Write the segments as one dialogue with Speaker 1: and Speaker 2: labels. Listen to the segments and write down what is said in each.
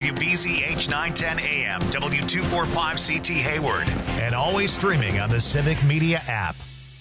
Speaker 1: WBZH 910 AM, W245CT Hayward, and always streaming on the Civic Media app.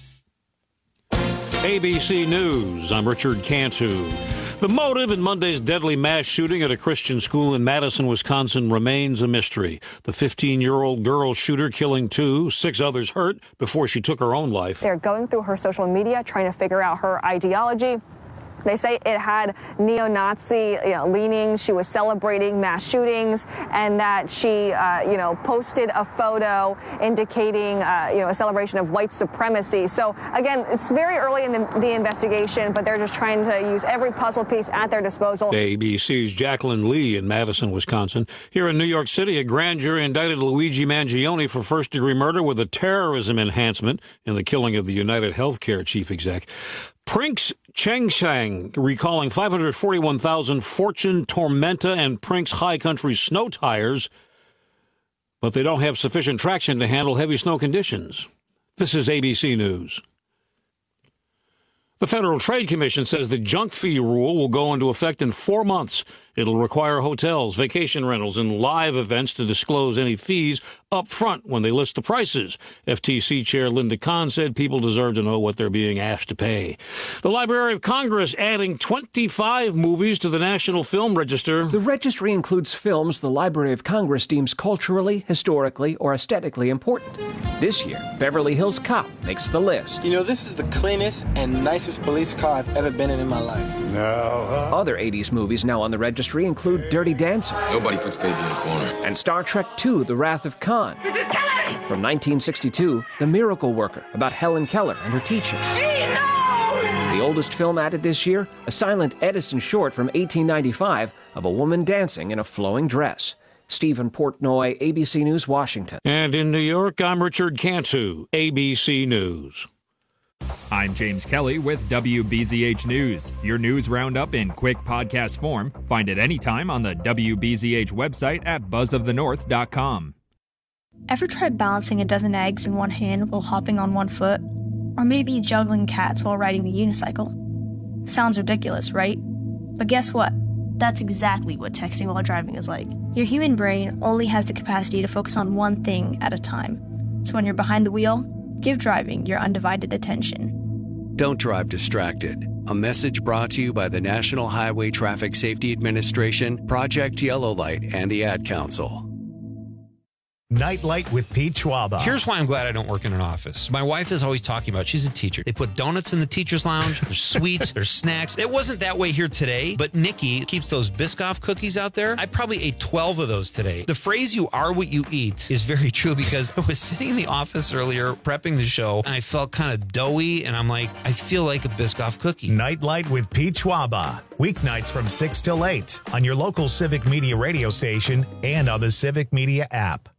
Speaker 2: ABC News, I'm Richard Cantu. The motive in Monday's deadly mass shooting at a Christian school in Madison, Wisconsin remains a mystery. The 15-year-old girl shooter killing 2, 6 others hurt before she took her own life.
Speaker 3: They're going through her social media, trying to figure out her ideology. They say it had neo-Nazi leanings. She was celebrating mass shootings, and that she, posted a photo indicating, a celebration of white supremacy. So, again, it's very early in the investigation, but they're just trying to use every puzzle piece at their disposal.
Speaker 2: ABC's Jacqueline Lee in Madison, Wisconsin. Here in New York City, a grand jury indicted Luigi Mangione for first-degree murder with a terrorism enhancement in the killing of the United Healthcare chief exec. Brinks Chengshang recalling 541,000 Fortune, Tormenta, and Brinks High Country snow tires, but they don't have sufficient traction to handle heavy snow conditions. This is ABC News. The Federal Trade Commission says the junk fee rule will go into effect in 4 months. It'll require hotels, vacation rentals, and live events to disclose any fees up front when they list the prices. FTC Chair Linda Kahn said people deserve to know what they're being asked to pay. The Library of Congress adding 25 movies to the National Film Register.
Speaker 4: The registry includes films the Library of Congress deems culturally, historically, or aesthetically important. This year, Beverly Hills Cop makes the list.
Speaker 5: You know, this is the cleanest and nicest police car I've ever been in my life.
Speaker 4: Other 80s movies now on the registry include Dirty Dancing.
Speaker 6: Nobody puts baby in a corner.
Speaker 4: And Star Trek II, The Wrath of Khan. From 1962, The Miracle Worker, about Helen Keller and her teacher. The oldest film added this year, a silent Edison short from 1895 of a woman dancing in a flowing dress. Stephen Portnoy, ABC News, Washington.
Speaker 2: And in New York, I'm Richard Cantu, ABC News.
Speaker 7: I'm James Kelly with WBZH News. Your news roundup in quick podcast form. Find it anytime on the WBZH website at buzzofthenorth.com.
Speaker 8: Ever tried balancing a dozen eggs in one hand while hopping on one foot? Or maybe juggling cats while riding the unicycle? Sounds ridiculous, right? But guess what? That's exactly what texting while driving is like. Your human brain only has the capacity to focus on one thing at a time. So when you're behind the wheel, give driving your undivided attention.
Speaker 9: Don't drive distracted. A message brought to you by the National Highway Traffic Safety Administration, Project Yellow Light, and the Ad Council.
Speaker 1: Nightlight with Pete Schwaba.
Speaker 10: Here's why I'm glad I don't work in an office. My wife is always talking about, she's a teacher. They put donuts in the teacher's lounge. There's sweets. There's snacks. It wasn't that way here today, but Nikki keeps those Biscoff cookies out there. I probably ate 12 of those today. The phrase, you are what you eat, is very true because I was sitting in the office earlier prepping the show and I felt kind of doughy and I'm like, I feel like a Biscoff cookie.
Speaker 1: Nightlight with Pete Schwaba. Weeknights from 6 till 8 on your local Civic Media radio station and on the Civic Media app.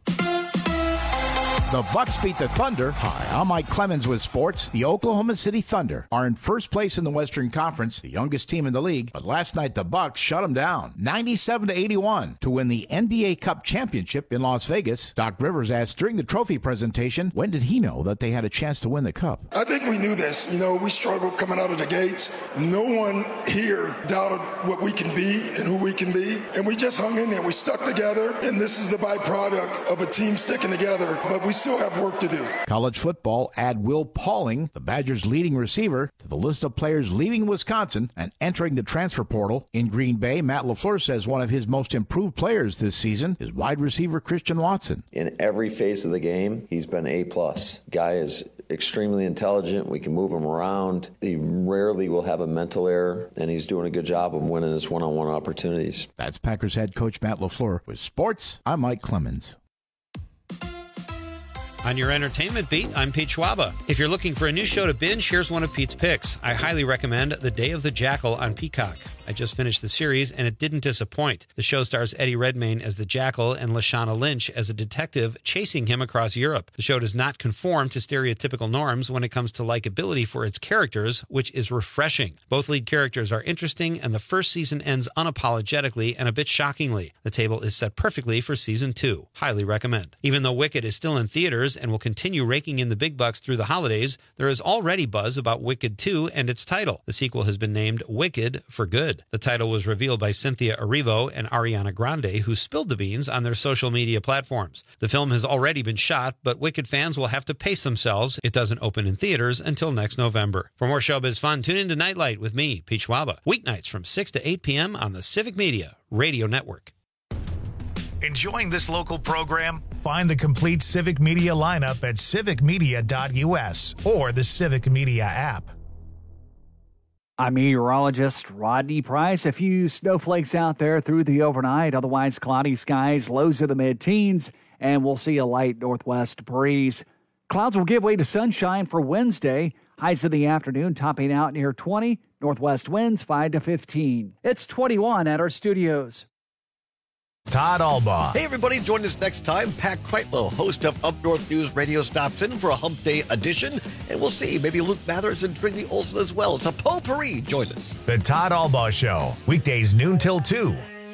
Speaker 11: The Bucks beat the Thunder. Hi, I'm Mike Clemens with sports. The Oklahoma City Thunder are in first place in the Western Conference, the youngest team in the league. But last night, the Bucks shut them down, 97-81, to win the NBA Cup championship in Las Vegas. Doc Rivers asked during the trophy presentation, when did he know that they had a chance to win the Cup?
Speaker 12: I think we knew this. We struggled coming out of the gates. No one here doubted what we can be and who we can be. And we just hung in there. We stuck together. And this is the byproduct of a team sticking together. But we still have work to do.
Speaker 11: College football, add Will Pauling, the Badgers' leading receiver, to the list of players leaving Wisconsin and entering the transfer portal. In Green Bay, Matt LaFleur says one of his most improved players this season is wide receiver Christian Watson.
Speaker 13: In every phase of the game, he's been A+. Guy is extremely intelligent. We can move him around. He rarely will have a mental error, and he's doing a good job of winning his one-on-one opportunities.
Speaker 11: That's Packers head coach Matt LaFleur. With sports, I'm Mike Clemens.
Speaker 10: On your entertainment beat, I'm Pete Schwaba. If you're looking for a new show to binge, here's one of Pete's picks. I highly recommend The Day of the Jackal on Peacock. I just finished the series, and it didn't disappoint. The show stars Eddie Redmayne as the Jackal and Lashana Lynch as a detective chasing him across Europe. The show does not conform to stereotypical norms when it comes to likability for its characters, which is refreshing. Both lead characters are interesting, and the first season ends unapologetically and a bit shockingly. The table is set perfectly for season 2. Highly recommend. Even though Wicked is still in theaters and will continue raking in the big bucks through the holidays, there is already buzz about Wicked 2 and its title. The sequel has been named Wicked for Good. Good. The title was revealed by Cynthia Erivo and Ariana Grande, who spilled the beans on their social media platforms. The film has already been shot, but Wicked fans will have to pace themselves. It doesn't open in theaters until next November. For more showbiz fun, tune in to Nightlight with me, Pete Schwaba, weeknights from 6 to 8 p.m. on the Civic Media Radio Network.
Speaker 1: Enjoying this local program? Find the complete Civic Media lineup at civicmedia.us or the Civic Media app.
Speaker 6: I'm meteorologist Rodney Price. A few snowflakes out there through the overnight. Otherwise, cloudy skies, lows in the mid-teens, and we'll see a light northwest breeze. Clouds will give way to sunshine for Wednesday. Highs in the afternoon topping out near 20. Northwest winds 5 to 15. It's 21 at our studios.
Speaker 1: Todd Albaugh.
Speaker 14: Hey, everybody, join us next time. Pat Kreitlow, host of Up North News Radio, stops in for a Hump Day edition. And we'll see, maybe Luke Mathers and Trinity Olsen as well. It's a potpourri. Join us.
Speaker 1: The Todd Albaugh Show, weekdays noon till 2.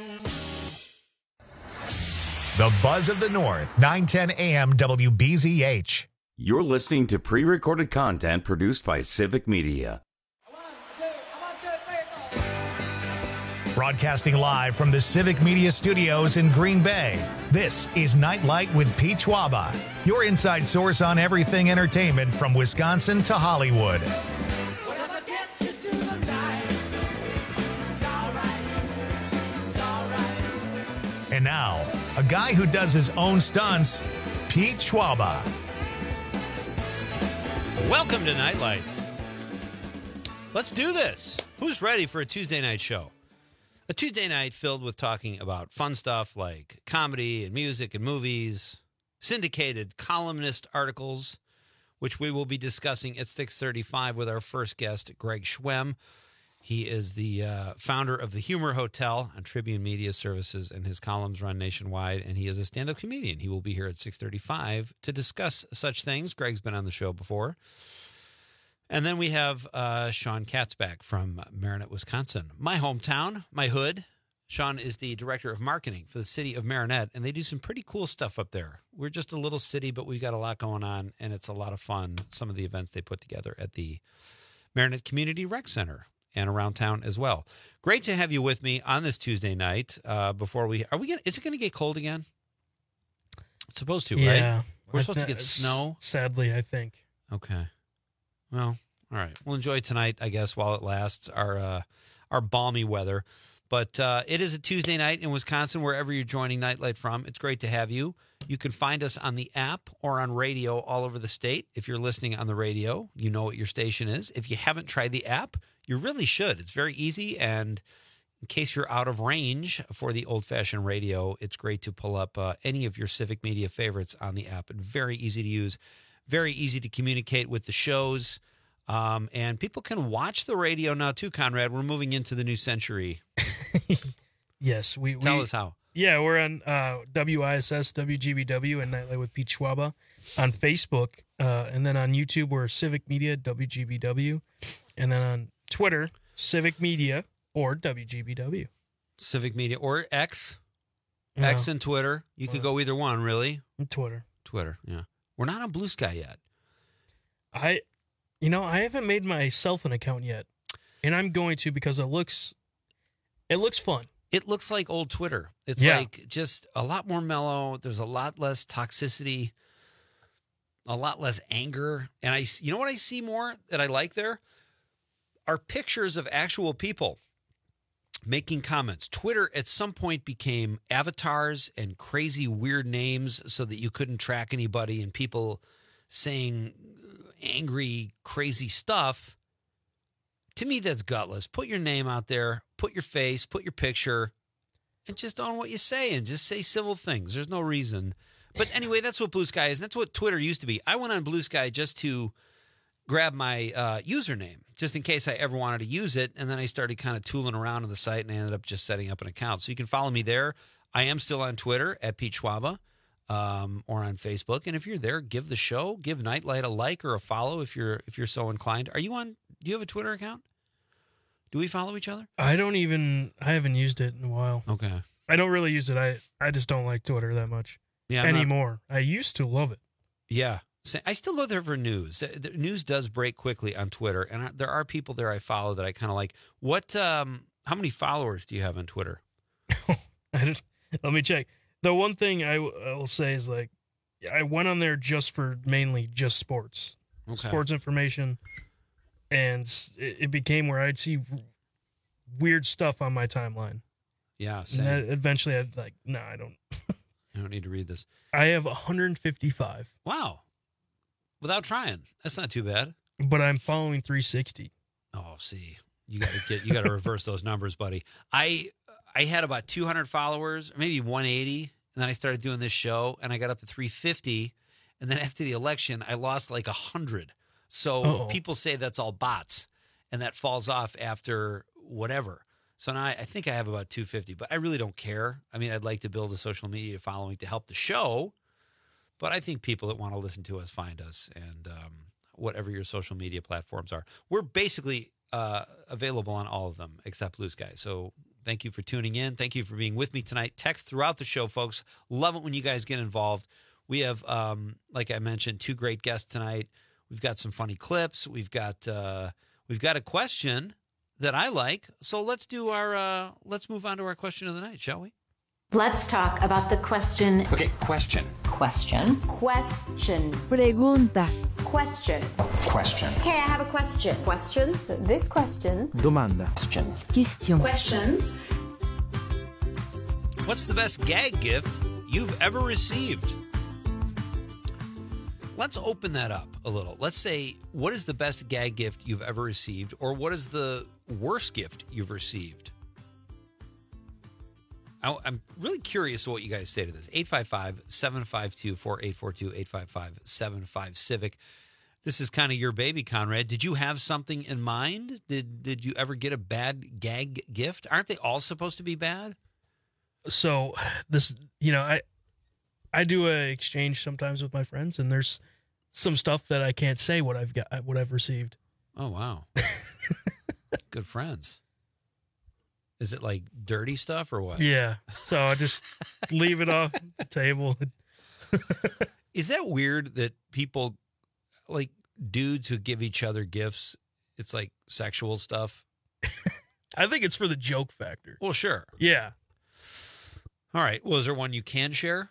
Speaker 1: The Buzz of the North, 910 AM WBZH.
Speaker 15: You're listening to pre-recorded content produced by Civic Media.
Speaker 1: Broadcasting live from the Civic Media Studios in Green Bay, this is Nightlight with Pete Schwaba, your inside source on everything entertainment from Wisconsin to Hollywood. And now, a guy who does his own stunts, Pete Schwaba.
Speaker 10: Welcome to Nightlight. Let's do this. Who's ready for a Tuesday night show? A Tuesday night filled with talking about fun stuff like comedy and music and movies, syndicated columnist articles, which we will be discussing at 6:35 with our first guest, Greg Schwem. He is the founder of the Humor Hotel on Tribune Media Services, and his columns run nationwide, and he is a stand-up comedian. He will be here at 6:35 to discuss such things. Greg's been on the show before. And then we have Sean Katzbach from Marinette, Wisconsin. My hometown, my hood. Sean is the director of marketing for the city of Marinette, and they do some pretty cool stuff up there. We're just a little city, but we've got a lot going on, and it's a lot of fun, some of the events they put together at the Marinette Community Rec Center and around town as well. Great to have you with me on this Tuesday night. Is it going to get cold again? It's supposed to,
Speaker 16: yeah,
Speaker 10: right? We're supposed to get snow?
Speaker 16: Sadly, I think.
Speaker 10: Okay. Well, all right. We'll enjoy tonight, I guess, while it lasts, our balmy weather. But it is a Tuesday night in Wisconsin, wherever you're joining Nightlight from. It's great to have you. You can find us on the app or on radio all over the state. If you're listening on the radio, you know what your station is. If you haven't tried the app, you really should. It's very easy, and in case you're out of range for the old-fashioned radio, it's great to pull up any of your Civic Media favorites on the app. And very easy to use, very easy to communicate with the shows. And people can watch the radio now, too, Conrad. We're moving into the new century.
Speaker 16: Yes.
Speaker 10: Tell us how.
Speaker 16: Yeah, we're on WISS, WGBW, and Nightlight with Pete Schwaba on Facebook. And then on YouTube, we're Civic Media, WGBW. And then on Twitter, Civic Media or WGBW.
Speaker 10: Civic Media or X. No. X and Twitter. You could go either one, really.
Speaker 16: Twitter,
Speaker 10: yeah. We're not on Blue Sky yet.
Speaker 16: I haven't made myself an account yet. And I'm going to because it looks fun.
Speaker 10: It looks like old Twitter. It's like just a lot more mellow. There's a lot less toxicity, a lot less anger. And you know what I see more that I like there? Are pictures of actual people making comments. Twitter at some point became avatars and crazy weird names so that you couldn't track anybody, and people saying angry, crazy stuff. To me, that's gutless. Put your name out there, put your face, put your picture, and just own what you say and just say civil things. There's no reason. But anyway, that's what Blue Sky is. That's what Twitter used to be. I went on Blue Sky just to grab my username, just in case I ever wanted to use it. And then I started kind of tooling around on the site, and I ended up just setting up an account. So you can follow me there. I am still on Twitter at Pete Schwaba. Or on Facebook. And if you're there, give the show, give Nightlight a like or a follow if you're so inclined. Do you have a Twitter account? Do we follow each other?
Speaker 16: I haven't used it in a while.
Speaker 10: Okay.
Speaker 16: I don't really use it. I just don't like Twitter that much anymore. I used to love it.
Speaker 10: Yeah. I still go there for news. The news does break quickly on Twitter, and there are people there I follow that I kind of like. What How many followers do you have on Twitter?
Speaker 16: Let me check. The one thing I will say is, like, I went on there mainly just sports.
Speaker 10: Okay.
Speaker 16: Sports information. And it became where I'd see weird stuff on my timeline.
Speaker 10: Yeah, same.
Speaker 16: And then eventually I'd like, no, I don't
Speaker 10: need to read this.
Speaker 16: I have 155.
Speaker 10: Wow. Without trying. That's not too bad.
Speaker 16: But I'm following 360.
Speaker 10: Oh, see. You got to reverse those numbers, buddy. I had about 200 followers, or maybe 180, and then I started doing this show, and I got up to 350, and then after the election, I lost like 100. So people say that's all bots, and that falls off after whatever. So now I think I have about 250, but I really don't care. I mean, I'd like to build a social media following to help the show, but I think people that want to listen to us find us, and whatever your social media platforms are. We're basically available on all of them except Blue Sky. So thank you for tuning in. Thank you for being with me tonight. Text throughout the show, folks. Love it when you guys get involved. We have, like I mentioned, 2 great guests tonight. We've got some funny clips. We've got a question that I like. So let's move on to our question of the night, shall we?
Speaker 17: Let's talk about the question.
Speaker 18: Okay, question.
Speaker 17: Question.
Speaker 19: Pregunta.
Speaker 17: Question.
Speaker 18: Question.
Speaker 17: Okay, I have a question. Questions? This question.
Speaker 19: Domanda.
Speaker 17: Question. Questions.
Speaker 10: What's the best gag gift you've ever received? Let's open that up a little. Let's say, what is the best gag gift you've ever received, or what is the worst gift you've received? I'm really curious what you guys say to this. 855-752-4842, 855-75-CIVIC. This is kind of your baby, Conrad. Did you have something in mind? Did you ever get a bad gag gift? Aren't they all supposed to be bad?
Speaker 16: So this, I do a exchange sometimes with my friends, and there's some stuff that I can't say what I've received.
Speaker 10: Oh, wow. Good friends. Is it like dirty stuff or what?
Speaker 16: Yeah. So I just leave it off the table.
Speaker 10: Is that weird that people, like dudes who give each other gifts, it's like sexual stuff?
Speaker 16: I think it's for the joke factor.
Speaker 10: Well, sure.
Speaker 16: Yeah.
Speaker 10: All right. Well, is there one you can share?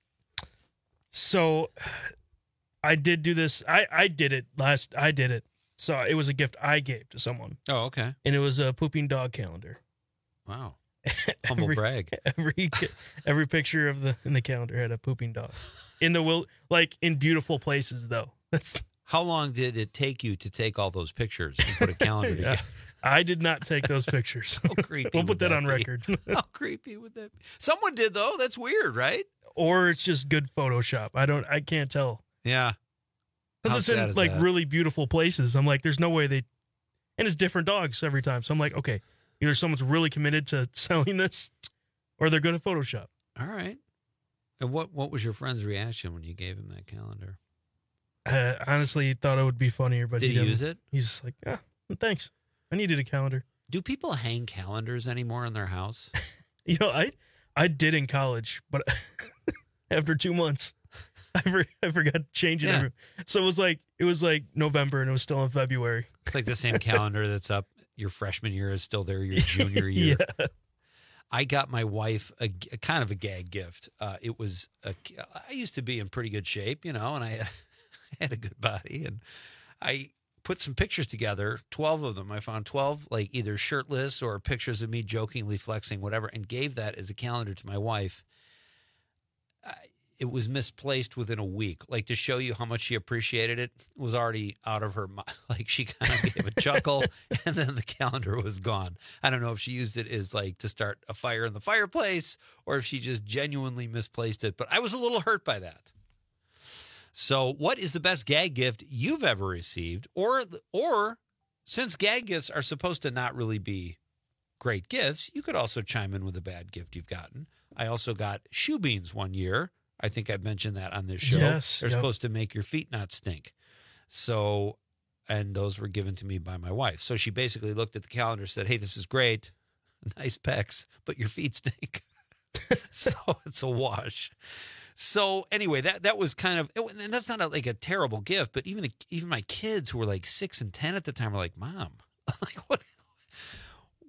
Speaker 16: So I did do this. I did it. So it was a gift I gave to someone.
Speaker 10: Oh, okay.
Speaker 16: And it was a pooping dog calendar.
Speaker 10: Wow. Humble brag.
Speaker 16: Every picture in the calendar had a pooping dog. In beautiful places though.
Speaker 10: How long did it take you to take all those pictures and put a calendar together?
Speaker 16: I did not take those pictures.
Speaker 10: How creepy.
Speaker 16: We'll put that on record.
Speaker 10: How creepy would that be? Someone did though. That's weird, right?
Speaker 16: Or it's just good Photoshop. I can't tell.
Speaker 10: Yeah.
Speaker 16: Because it's in really beautiful places. I'm like, there's no way and it's different dogs every time. So I'm like, okay, either someone's really committed to selling this or they're good at Photoshop.
Speaker 10: All right. And what was your friend's reaction when you gave him that calendar?
Speaker 16: Honestly, he thought it would be funnier, but
Speaker 10: did he use it?
Speaker 16: He's like, thanks. I needed a calendar.
Speaker 10: Do people hang calendars anymore in their house?
Speaker 16: I did in college, but after 2 months, I forgot to change it.
Speaker 10: Yeah.
Speaker 16: So it was like November and it was still in February.
Speaker 10: It's like the same calendar that's up. Your freshman year is still there. Your junior year.
Speaker 16: Yeah.
Speaker 10: I got my wife a kind of a gag gift. It was I used to be in pretty good shape, and I had a good body, and I put some pictures together, 12 of them. I found 12, like either shirtless or pictures of me jokingly flexing, whatever, and gave that as a calendar to my wife. It was misplaced within a week. Like, to show you how much she appreciated it, was already out of her mind. Like, she kind of gave a chuckle, and then the calendar was gone. I don't know if she used it as, like, to start a fire in the fireplace, or if she just genuinely misplaced it. But I was a little hurt by that. So what is the best gag gift you've ever received? Or since gag gifts are supposed to not really be great gifts, you could also chime in with a bad gift you've gotten. I also got shoe beans one year. I think I've mentioned that on this show.
Speaker 16: Yes,
Speaker 10: They're supposed to make your feet not stink. So, and those were given to me by my wife. So she basically looked at the calendar, said, hey, this is great. Nice pecs, but your feet stink. So it's a wash. So anyway, that was kind of, and that's not like a terrible gift, but even my kids who were like 6 and 10 at the time were like, Mom, like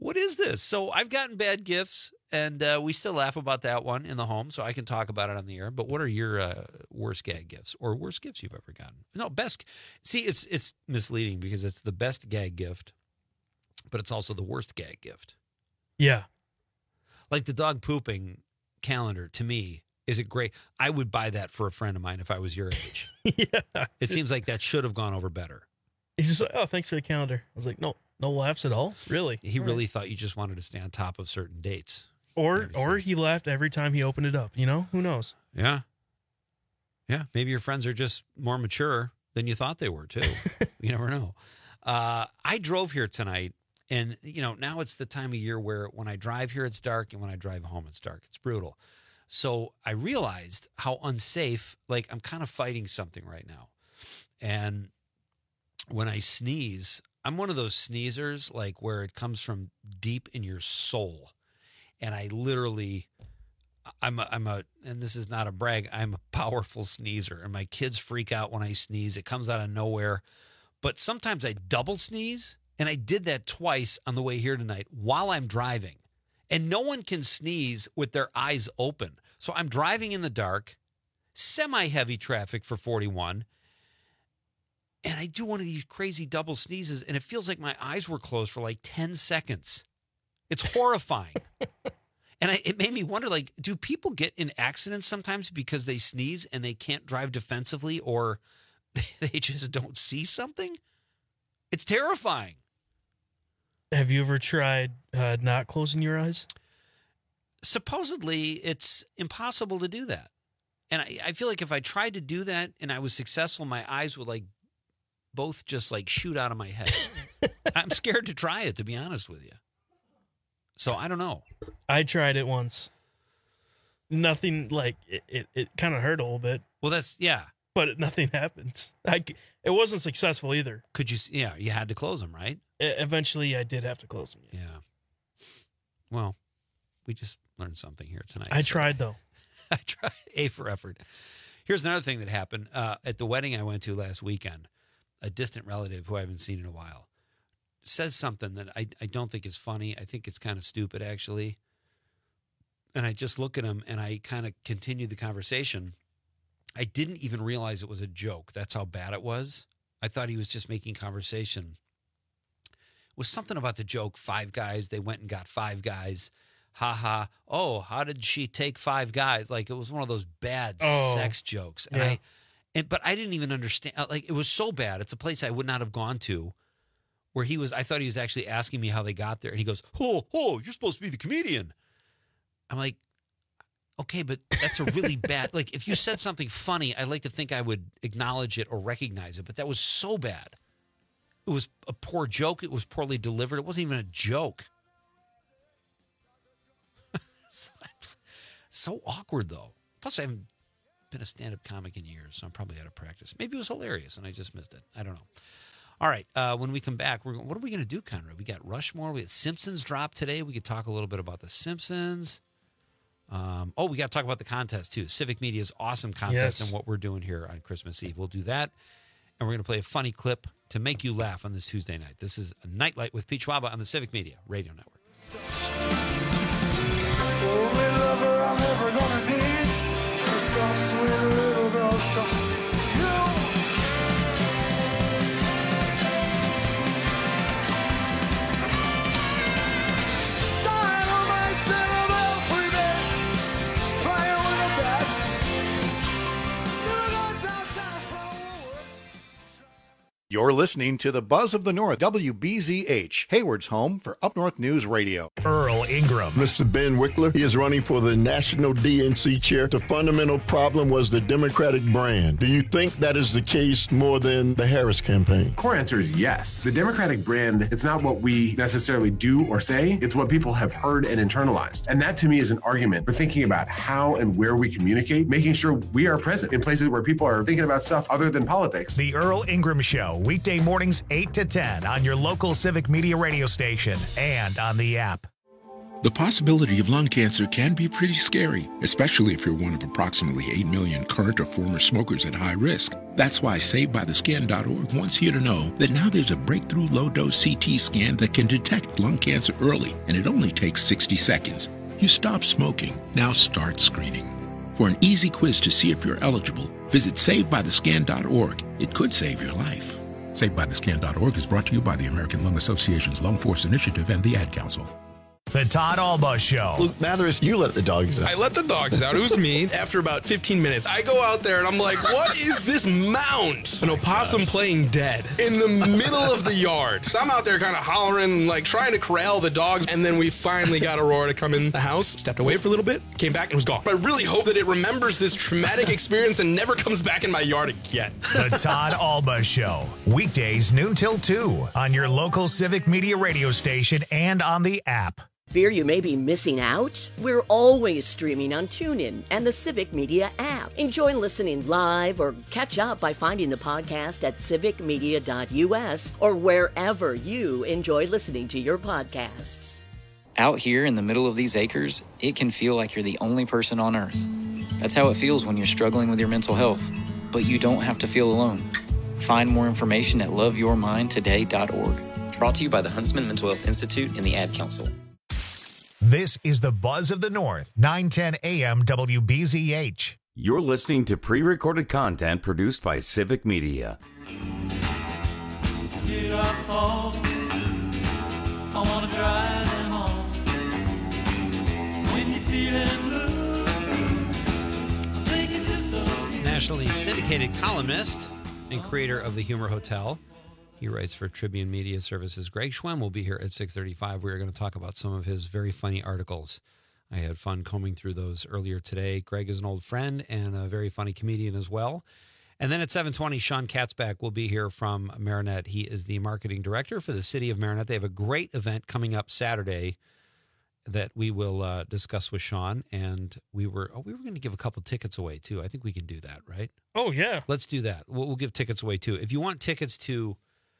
Speaker 10: what is this? So I've gotten bad gifts, and we still laugh about that one in the home, so I can talk about it on the air. But what are your worst gag gifts or worst gifts you've ever gotten? No, best. See, it's misleading because it's the best gag gift, but it's also the worst gag gift.
Speaker 16: Yeah.
Speaker 10: Like the dog pooping calendar, to me, is it great? I would buy that for a friend of mine if I was your age.
Speaker 16: Yeah.
Speaker 10: It seems like that should have gone over better.
Speaker 16: He's just like, oh, thanks for the calendar. I was like, no laughs at all? Really?
Speaker 10: He really thought you just wanted to stay on top of certain dates.
Speaker 16: Or he laughed every time he opened it up, you know? Who knows?
Speaker 10: Yeah. Yeah, maybe your friends are just more mature than you thought they were, too. You never know. I drove here tonight, and, now it's the time of year where when I drive here, it's dark, and when I drive home, it's dark. It's brutal. So I realized how unsafe, like I'm kind of fighting something right now. And when I sneeze, I'm one of those sneezers, like where it comes from deep in your soul. And I literally, and this is not a brag, I'm a powerful sneezer. And my kids freak out when I sneeze. It comes out of nowhere. But sometimes I double sneeze. And I did that twice on the way here tonight while I'm driving. And no one can sneeze with their eyes open. So I'm driving in the dark, semi-heavy traffic for 41, and I do one of these crazy double sneezes, and it feels like my eyes were closed for like 10 seconds. It's horrifying. And it made me wonder, like, do people get in accidents sometimes because they sneeze and they can't drive defensively, or they just don't see something? It's terrifying.
Speaker 16: Have you ever tried not closing your eyes?
Speaker 10: Supposedly, it's impossible to do that. And I feel like if I tried to do that and I was successful, my eyes would like both just like shoot out of my head. I'm scared to try it, to be honest with you. So I don't know.
Speaker 16: I tried it once. Nothing, like, it kind of hurt a little bit.
Speaker 10: Well, yeah.
Speaker 16: But nothing happens. It wasn't successful either.
Speaker 10: Could you? Yeah, you had to close them, right?
Speaker 16: Eventually, I did have to close them.
Speaker 10: Yeah. Well, we just learned something here tonight.
Speaker 16: I tried, though.
Speaker 10: I tried. A for effort. Here's another thing that happened. At the wedding I went to last weekend, a distant relative who I haven't seen in a while says something that I don't think is funny. I think it's kind of stupid, actually. And I just look at him, and I kind of continue the conversation. I didn't even realize it was a joke. That's how bad it was. I thought he was just making conversation. It was something about the joke, 5 guys. They went and got 5 guys. Ha ha. Oh, how did she take 5 guys? Like, it was one of those bad sex jokes. And
Speaker 16: yeah.
Speaker 10: But I didn't even understand. Like, it was so bad. It's a place I would not have gone to, where I thought he was actually asking me how they got there. And he goes, oh, you're supposed to be the comedian. I'm like, okay, but that's a really bad, like, if you said something funny, I'd like to think I would acknowledge it or recognize it, but that was so bad. It was a poor joke. It was poorly delivered. It wasn't even a joke. So awkward, though. Plus, I haven't been a stand-up comic in years, so I'm probably out of practice. Maybe it was hilarious, and I just missed it. I don't know. All right, when we come back, what are we going to do, Conrad? We got Rushmore. We got Simpsons drop today. We could talk a little bit about the Simpsons. We got to talk about the contest, too. Civic Media's awesome contest and what we're doing here on Christmas Eve. We'll do that, and we're going to play a funny clip to make you laugh on this Tuesday night. This is a Nightlight with Pete Schwaba on the Civic Media Radio Network.
Speaker 18: Only lover I'm ever gonna need, a soft, sweet little girl's talking.
Speaker 11: You're listening to the Buzz of the North, WBZH, Hayward's home for Up North News Radio.
Speaker 1: Earl Ingram.
Speaker 19: Mr. Ben Wickler, he is running for the National DNC chair. The fundamental problem was the Democratic brand. Do you think that is the case more than the Harris campaign?
Speaker 20: Core answer is yes. The Democratic brand, it's not what we necessarily do or say, it's what people have heard and internalized. And that to me is an argument for thinking about how and where we communicate, making sure we are present in places where people are thinking about stuff other than politics.
Speaker 1: The Earl Ingram Show, weekday mornings 8 to 10 on your local Civic Media radio station and on the app.
Speaker 21: The possibility of lung cancer can be pretty scary, especially if you're one of approximately 8 million current or former smokers at high risk. That's why SaveByTheScan.org wants you to know that now there's a breakthrough low-dose CT scan that can detect lung cancer early, and it only takes 60 seconds. You stop smoking, now start screening. For an easy quiz to see if you're eligible, visit SaveByTheScan.org. It could save your life. SaveByTheScan.org is brought to you by the American Lung Association's Lung Force Initiative and the Ad Council.
Speaker 1: The Todd Alba Show.
Speaker 14: Luke Mathers, you let the dogs out.
Speaker 22: I let the dogs out. It was me. After about 15 minutes, I go out there and I'm like, what is this mound? An opossum playing dead in the middle of the yard. I'm out there kind of hollering, like trying to corral the dogs. And then we finally got Aurora to come in the house, stepped away for a little bit, came back and was gone. I really hope that it remembers this traumatic experience and never comes back in my yard again.
Speaker 1: The Todd Alba Show. Weekdays noon till 2 on your local Civic Media radio station and on the app.
Speaker 23: Fear you may be missing out? We're always streaming on TuneIn and the Civic Media app. Enjoy listening live or catch up by finding the podcast at civicmedia.us or wherever you enjoy listening to your podcasts.
Speaker 24: Out here in the middle of these acres, it can feel like you're the only person on Earth. That's how it feels when you're struggling with your mental health. But you don't have to feel alone. Find more information at loveyourmindtoday.org. Brought to you by the Huntsman Mental Health Institute and the Ad Council.
Speaker 1: This is the Buzz of the North, 910 AM WBZH.
Speaker 15: You're listening to pre-recorded content produced by Civic Media.
Speaker 18: Get up home. I want to drive them home. When you're feeling blue, I think you just don't.
Speaker 10: Nationally syndicated columnist and creator of The Humor Hotel. He writes for Tribune Media Services. Greg Schwem will be here at 6:35. We are going to talk about some of his very funny articles. I had fun combing through those earlier today. Greg is an old friend and a very funny comedian as well. And then at 7:20, Sean Katzbach will be here from Marinette. He is the marketing director for the city of Marinette. They have a great event coming up Saturday that we will discuss with Sean. And we were going to give a couple tickets away, too. I think we can do that, right?
Speaker 16: Oh, yeah.
Speaker 10: Let's do that. We'll give tickets away, too. If you want tickets to...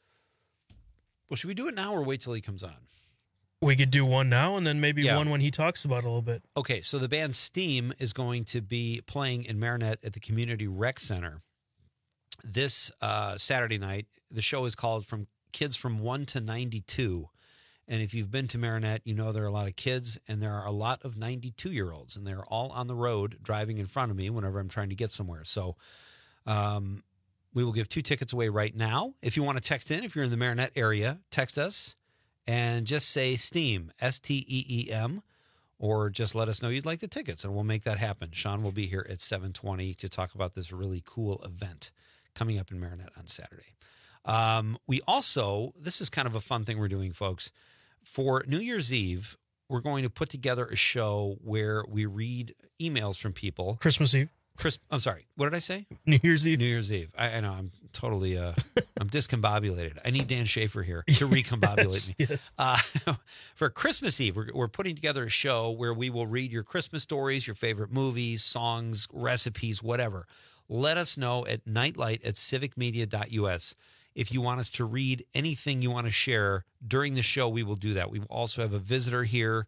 Speaker 10: Well, should we do it now or wait till he comes on?
Speaker 16: We could do one now and then maybe one when he talks about it a little bit.
Speaker 10: Okay, so the band Steam is going to be playing in Marinette at the Community Rec Center this Saturday night. The show is called From Kids from 1 to 92. And if you've been to Marinette, you know there are a lot of kids and there are a lot of 92-year-olds. And they're all on the road driving in front of me whenever I'm trying to get somewhere. So we will give 2 tickets away right now. If you want to text in, if you're in the Marinette area, text us and just say STEAM, STEEM, or just let us know you'd like the tickets, and we'll make that happen. Sean will be here at 7:20 to talk about this really cool event coming up in Marinette on Saturday. We also, this is kind of a fun thing we're doing, folks. For New Year's Eve, we're going to put together a show where we read emails from people.
Speaker 16: Christmas Eve.
Speaker 10: I'm sorry. What did I say?
Speaker 16: New Year's Eve.
Speaker 10: New Year's Eve. I know. I'm totally. I'm discombobulated. I need Dan Schaefer here to recombobulate me.
Speaker 16: Yes.
Speaker 10: For Christmas Eve, we're putting together a show where we will read your Christmas stories, your favorite movies, songs, recipes, whatever. Let us know at nightlight@civicmedia.us. If you want us to read anything you want to share during the show, we will do that. We will also have a visitor here.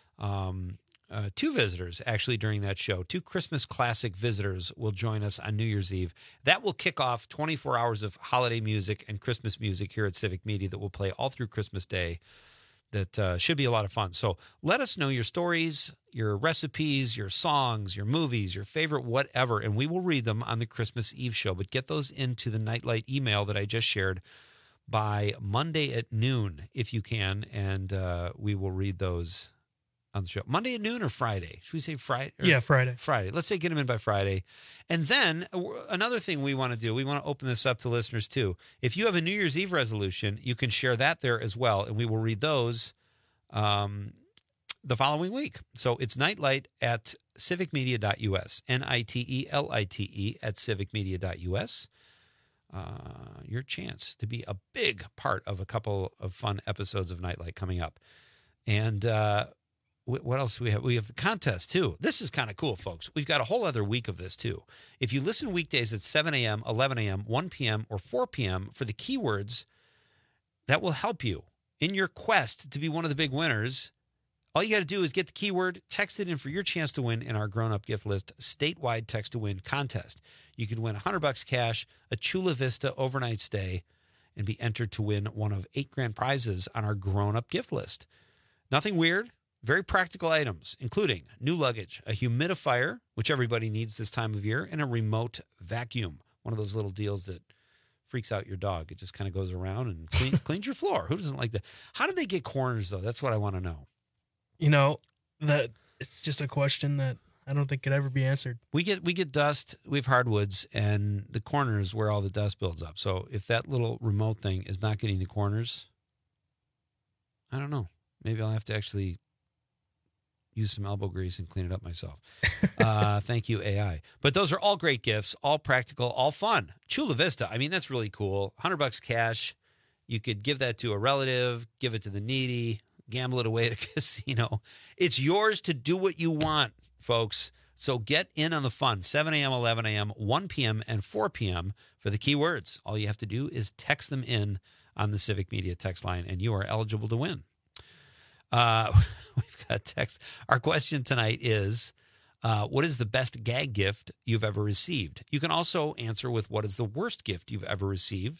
Speaker 10: 2 visitors actually during that show. 2 Christmas classic visitors will join us on New Year's Eve. That will kick off 24 hours of holiday music and Christmas music here at Civic Media that will play all through Christmas Day. That should be a lot of fun. So let us know your stories, your recipes, your songs, your movies, your favorite whatever, and we will read them on the Christmas Eve show. But get those into the Nightlight email that I just shared by Monday at noon, if you can, and we will read those on the show. Monday at noon or Friday? Should we say Friday?
Speaker 16: Yeah, Friday.
Speaker 10: Friday. Let's say get them in by Friday. And then another thing we want to do, we want to open this up to listeners too. If you have a New Year's Eve resolution, you can share that there as well, and we will read those the following week. So it's Nightlight at civicmedia.us, NITELITE at civicmedia.us. Your chance to be a big part of a couple of fun episodes of Nightlight coming up. And what else do we have? We have the contest, too. This is kind of cool, folks. We've got a whole other week of this, too. If you listen weekdays at 7 a.m., 11 a.m., 1 p.m., or 4 p.m. for the keywords, that will help you in your quest to be one of the big winners All you got to do is get the keyword, text it in for your chance to win in our grown-up gift list statewide text-to-win contest. You could win $100 cash, a Chula Vista overnight stay, and be entered to win one of 8 grand prizes on our grown-up gift list. Nothing weird, very practical items, including new luggage, a humidifier, which everybody needs this time of year, and a remote vacuum, one of those little deals that freaks out your dog. It just kind of goes around and cleans your floor. Who doesn't like that? How do they get corners, though? That's what I want to know.
Speaker 16: You know, that it's just a question that I don't think could ever be answered.
Speaker 10: We get dust, we have hardwoods, and the corners where all the dust builds up. So if that little remote thing is not getting the corners, I don't know. Maybe I'll have to actually use some elbow grease and clean it up myself. Thank you, AI. But those are all great gifts, all practical, all fun. Chula Vista, I mean, that's really cool. $100 cash. You could give that to a relative, give it to the needy, gamble it away at a casino. It's yours to do what you want, folks. So get in on the fun. 7 a.m., 11 a.m., 1 p.m., and 4 p.m. for the keywords. All you have to do is text them in on the Civic Media text line, and you are eligible to win. We've got text. Our question tonight is, what is the best gag gift you've ever received? You can also answer with what is the worst gift you've ever received.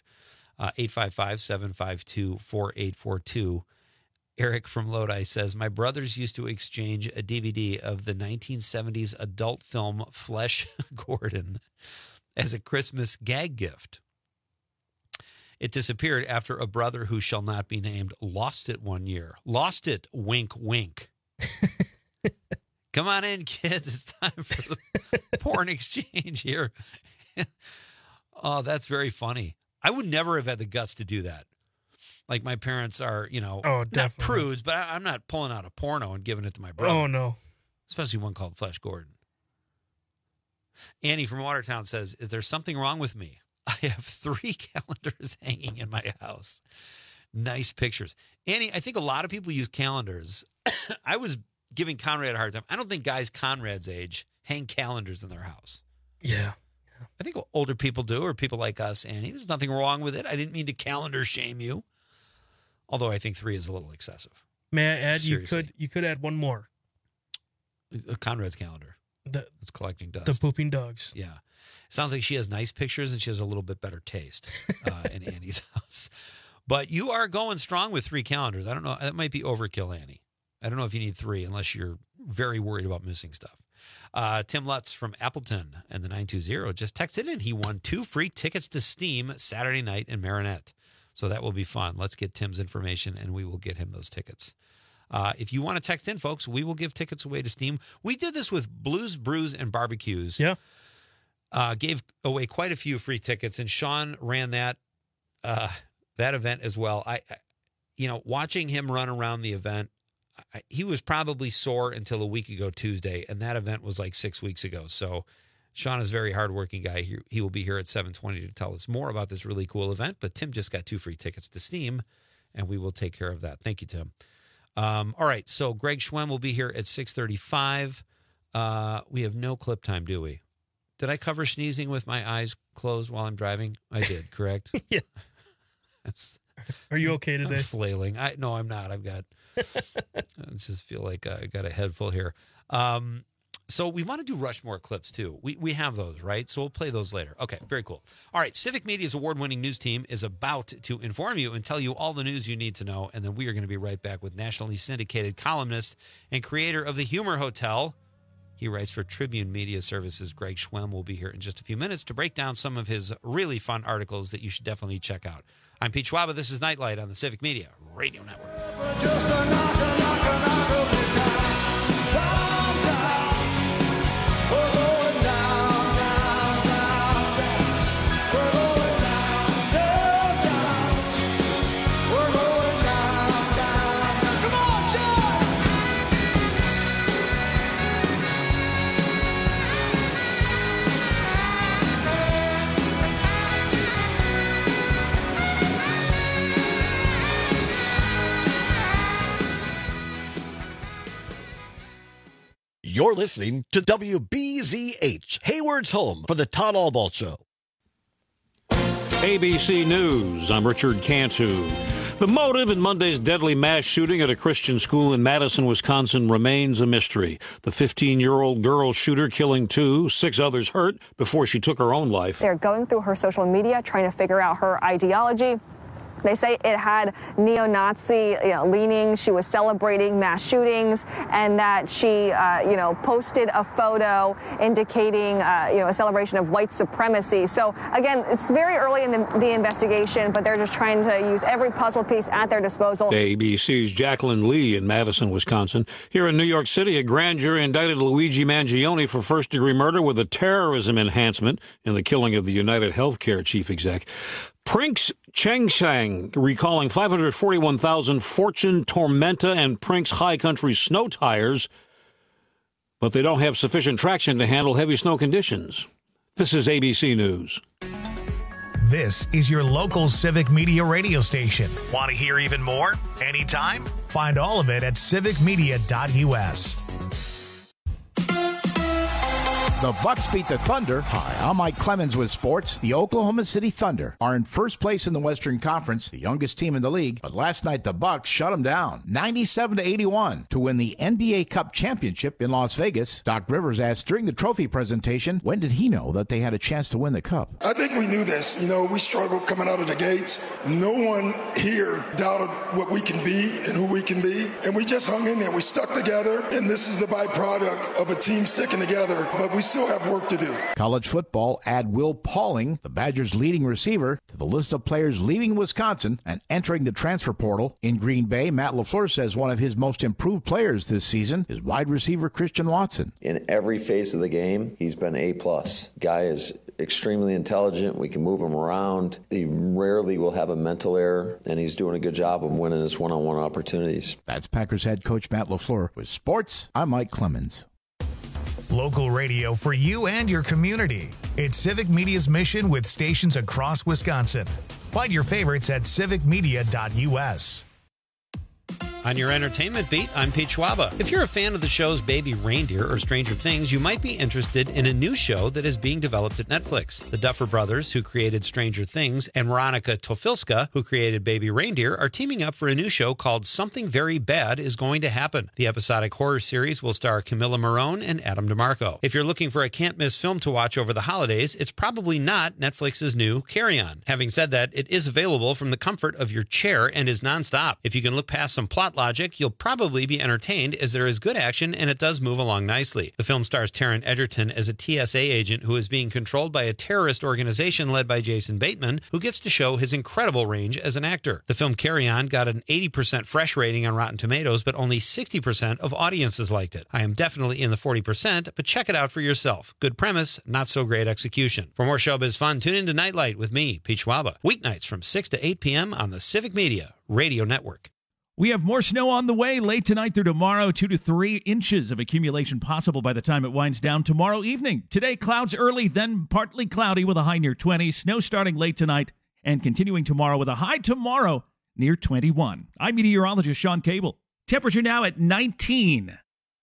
Speaker 10: 855-752-4842. Eric from Lodi says, my brothers used to exchange a DVD of the 1970s adult film Flesh Gordon as a Christmas gag gift. It disappeared after a brother who shall not be named lost it one year. Lost it, wink, wink. Come on in, kids. It's time for the porn exchange here. Oh, that's very funny. I would never have had the guts to do that. Like, my parents are, not prudes, but I'm not pulling out a porno and giving it to my brother.
Speaker 16: Oh, no.
Speaker 10: Especially one called Flesh Gordon. Annie from Watertown says, is there something wrong with me? I have 3 calendars hanging in my house. Nice pictures. Annie, I think a lot of people use calendars. I was giving Conrad a hard time. I don't think guys Conrad's age hang calendars in their house.
Speaker 16: Yeah.
Speaker 10: I think older people do, or people like us, Annie. There's nothing wrong with it. I didn't mean to calendar shame you. Although I think 3 is a little excessive.
Speaker 16: May I add,
Speaker 10: Seriously.
Speaker 16: you could add one more.
Speaker 10: Conrad's calendar. It's collecting dust.
Speaker 16: The pooping dogs.
Speaker 10: Yeah. Sounds like she has nice pictures and she has a little bit better taste in Annie's house. But you are going strong with 3 calendars. I don't know. That might be overkill, Annie. I don't know if you need 3 unless you're very worried about missing stuff. Tim Lutz from Appleton and the 920 just texted in. He won 2 free tickets to Steam Saturday night in Marinette. So that will be fun. Let's get Tim's information and we will get him those tickets. If you want to text in, folks, we will give tickets away to Steam. We did this with Blues, Brews, and Barbecues.
Speaker 16: Yeah.
Speaker 10: Gave away quite a few free tickets, and Sean ran that event as well. I watching him run around the event, he was probably sore until a week ago Tuesday, and that event was like 6 weeks ago. So Sean is a very hardworking guy. He will be here at 7:20 to tell us more about this really cool event. But Tim just got 2 free tickets to Steam, and we will take care of that. Thank you, Tim. All right, so Greg Schwem will be here at 6:35. We have no clip time, do we? Did I cover sneezing with my eyes closed while I'm driving? I did, correct?
Speaker 16: Yeah. Are you okay today?
Speaker 10: I'm flailing. No, I'm not. I just feel like I got a head full here. So we want to do Rushmore clips, too. We have those, right? So we'll play those later. Okay, very cool. All right, Civic Media's award-winning news team is about to inform you and tell you all the news you need to know, and then we are going to be right back with nationally syndicated columnist and creator of The Humor Hotel. He writes for Tribune Media Services. Greg Schwem will be here in just a few minutes to break down some of his really fun articles that you should definitely check out. I'm Pete Schwab. This is Nightlight on the Civic Media Radio Network.
Speaker 14: You're listening to WBZH, Hayward's home for the Todd Albaugh Show.
Speaker 2: ABC News, I'm Richard Cantu. The motive in Monday's deadly mass shooting at a Christian school in Madison, Wisconsin remains a mystery. The 15-year-old girl shooter killing 2, 6 others hurt before she took her own life.
Speaker 3: They're going through her social media, trying to figure out her ideology. They say it had neo-Nazi leanings. She was celebrating mass shootings, and that she, posted a photo indicating, a celebration of white supremacy. So again, it's very early in the investigation, but they're just trying to use every puzzle piece at their disposal.
Speaker 2: ABC's Jacqueline Lee in Madison, Wisconsin. Here in New York City, a grand jury indicted Luigi Mangione for first-degree murder with a terrorism enhancement in the killing of the United Healthcare chief exec. Brinks Chengsang recalling 541,000 Fortune, Tormenta, and Brinks High Country snow tires, but they don't have sufficient traction to handle heavy snow conditions. This is ABC News.
Speaker 1: This is your local Civic Media radio station. Want to hear even more? Anytime? Find all of it at civicmedia.us.
Speaker 11: The Bucks beat the Thunder. Hi, I'm Mike Clemens with sports. The Oklahoma City Thunder are in first place in the Western Conference, the youngest team in the league. But last night, the Bucks shut them down, 97-81, to win the NBA Cup championship in Las Vegas. Doc Rivers asked during the trophy presentation, when did he know that they had a chance to win the Cup?
Speaker 12: I think we knew this. We struggled coming out of the gates. No one here doubted what we can be and who we can be. And we just hung in there. We stuck together. And this is the byproduct of a team sticking together. But we still have work to do.
Speaker 11: College football, add Will Pauling, the Badgers' leading receiver, to the list of players leaving Wisconsin and entering the transfer portal. In Green Bay, Matt LaFleur says one of his most improved players this season is wide receiver Christian Watson.
Speaker 13: In every phase of the game, he's been A+. Guy is extremely intelligent. We can move him around. He rarely will have a mental error, and he's doing a good job of winning his one-on-one opportunities.
Speaker 11: That's Packers head coach Matt LaFleur. With sports, I'm Mike Clemens.
Speaker 1: Local radio for you and your community. It's Civic Media's mission with stations across Wisconsin. Find your favorites at civicmedia.us.
Speaker 10: On your entertainment beat, I'm Pete Schwaba. If you're a fan of the shows Baby Reindeer or Stranger Things, you might be interested in a new show that is being developed at Netflix. The Duffer Brothers, who created Stranger Things, and Veronica Tofilska, who created Baby Reindeer, are teaming up for a new show called Something Very Bad Is Going to Happen. The episodic horror series will star Camilla Morrone and Adam DeMarco. If you're looking for a can't-miss film to watch over the holidays, it's probably not Netflix's new Carry On. Having said that, it is available from the comfort of your chair and is nonstop. If you can look past some plot logic, you'll probably be entertained as there is good action and it does move along nicely. The film stars Taron Egerton as a TSA agent who is being controlled by a terrorist organization led by Jason Bateman, who gets to show his incredible range as an actor. The film Carry On got an 80% fresh rating on Rotten Tomatoes, but only 60% of audiences liked it. I am definitely in the 40%, but check it out for yourself. Good premise, not so great execution. For more showbiz fun, tune into Nightlight with me, Pete Schwaba, weeknights from 6 to 8 p.m. on the Civic Media Radio Network.
Speaker 4: We have more snow on the way late tonight through tomorrow, 2 to 3 inches of accumulation possible by the time it winds down tomorrow evening. Today, clouds early, then partly cloudy with a high near 20. Snow starting late tonight and continuing tomorrow with a high tomorrow near 21. I'm meteorologist Sean Cable. Temperature now at 19.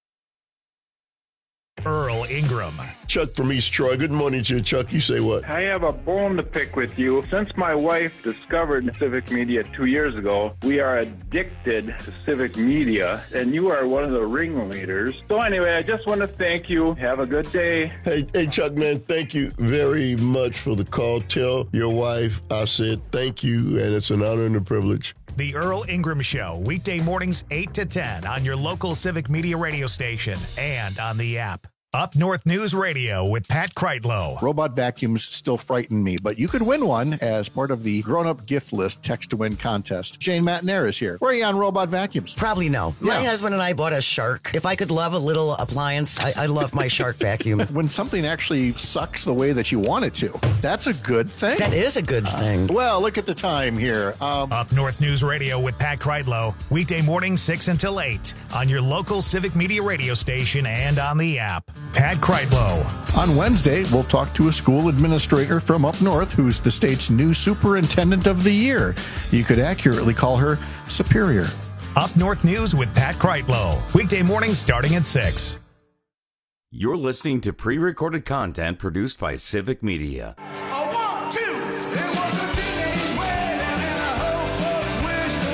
Speaker 1: Earl Ingram.
Speaker 19: Chuck from East Troy. Good morning to you, Chuck. You say what?
Speaker 5: I have a bone to pick with you. Since my wife discovered Civic Media 2 years ago, we are addicted to Civic Media, and you are one of the ringleaders. So anyway, I just want to thank you. Have a good day.
Speaker 19: Hey, Chuck, man, thank you very much for the call. Tell your wife I said thank you, and it's an honor and a privilege.
Speaker 1: The Earl Ingram Show, weekday mornings 8 to 10 on your local Civic Media radio station and on the app. Up North News Radio with Pat Kreitlow.
Speaker 25: Robot vacuums still frighten me, but you could win one as part of the grown-up gift list text-to-win contest. Jane Matnair is here. Where are you on robot vacuums?
Speaker 26: Probably no. Yeah. My husband and I bought a Shark. If I could love a little appliance, I love my Shark vacuum.
Speaker 25: When something actually sucks the way that you want it to, that's a good thing.
Speaker 26: That is a good thing.
Speaker 25: Well, look at the time here.
Speaker 1: Up North News Radio with Pat Kreitlow, weekday morning 6 until 8 on your local Civic Media radio station and on the app. Pat Kreitlow.
Speaker 25: On Wednesday, we'll talk to a school administrator from up north who's the state's new superintendent of the year. You could accurately call her Superior.
Speaker 1: Up North News with Pat Kreitlow, weekday mornings starting at 6.
Speaker 15: You're listening to pre-recorded content produced by Civic Media.
Speaker 18: A 1, 2, it was a teenage wedding and a whole folks wish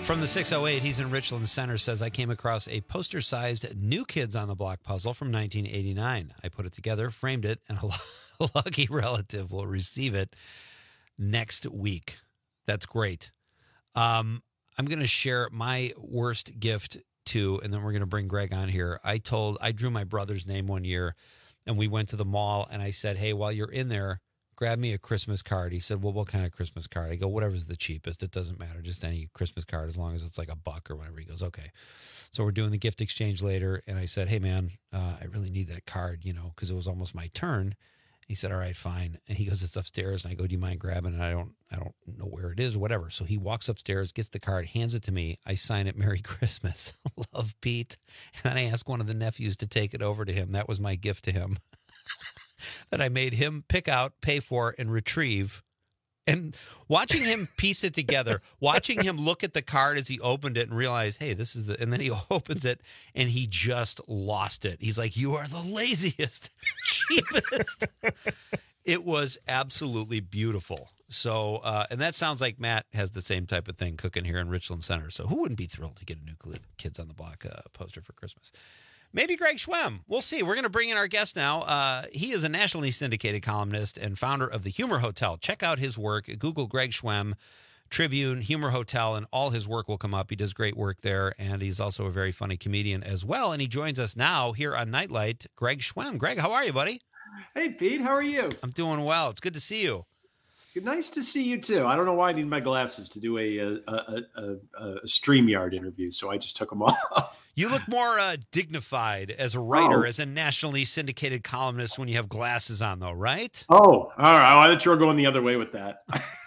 Speaker 10: From the 608, he's in Richland Center, says, I came across a poster-sized New Kids on the Block puzzle from 1989. I put it together, framed it, and a lucky relative will receive it next week. That's great. I'm going to share my worst gift, too, and then we're going to bring Greg on here. I drew my brother's name one year, and we went to the mall, and I said, hey, while you're in there, grab me a Christmas card. He said, well, what kind of Christmas card? I go, whatever's the cheapest. It doesn't matter. Just any Christmas card as long as it's like $1 or whatever. He goes, okay. So we're doing the gift exchange later. And I said, hey, man, I really need that card, because it was almost my turn. He said, all right, fine. And he goes, it's upstairs. And I go, do you mind grabbing it? I don't know where it is or whatever. So he walks upstairs, gets the card, hands it to me. I sign it, Merry Christmas. Love, Pete. And then I asked one of the nephews to take it over to him. That was my gift to him. That I made him pick out, pay for, and retrieve. And watching him piece it together, watching him look at the card as he opened it and realize, hey, this is and then he opens it and he just lost it. He's like, you are the laziest, cheapest. It was absolutely beautiful. So, and that sounds like Matt has the same type of thing cooking here in Richland Center. So who wouldn't be thrilled to get a New Kids on the Block poster for Christmas? Maybe Greg Schwemm. We'll see. We're going to bring in our guest now. He is a nationally syndicated columnist and founder of the Humor Hotel. Check out his work. Google Greg Schwemm, Tribune, Humor Hotel, and all his work will come up. He does great work there, and he's also a very funny comedian as well. And he joins us now here on Nightlight. Greg Schwemm. Greg, how are you, buddy?
Speaker 6: Hey, Pete. How are you?
Speaker 10: I'm doing well. It's good to see you.
Speaker 6: Nice to see you, too. I don't know why I need my glasses to do a StreamYard interview, so I just took them off.
Speaker 10: You look more dignified as a writer, as a nationally syndicated columnist when you have glasses on, though, right?
Speaker 6: Oh, all right. I thought you were going the other way with that.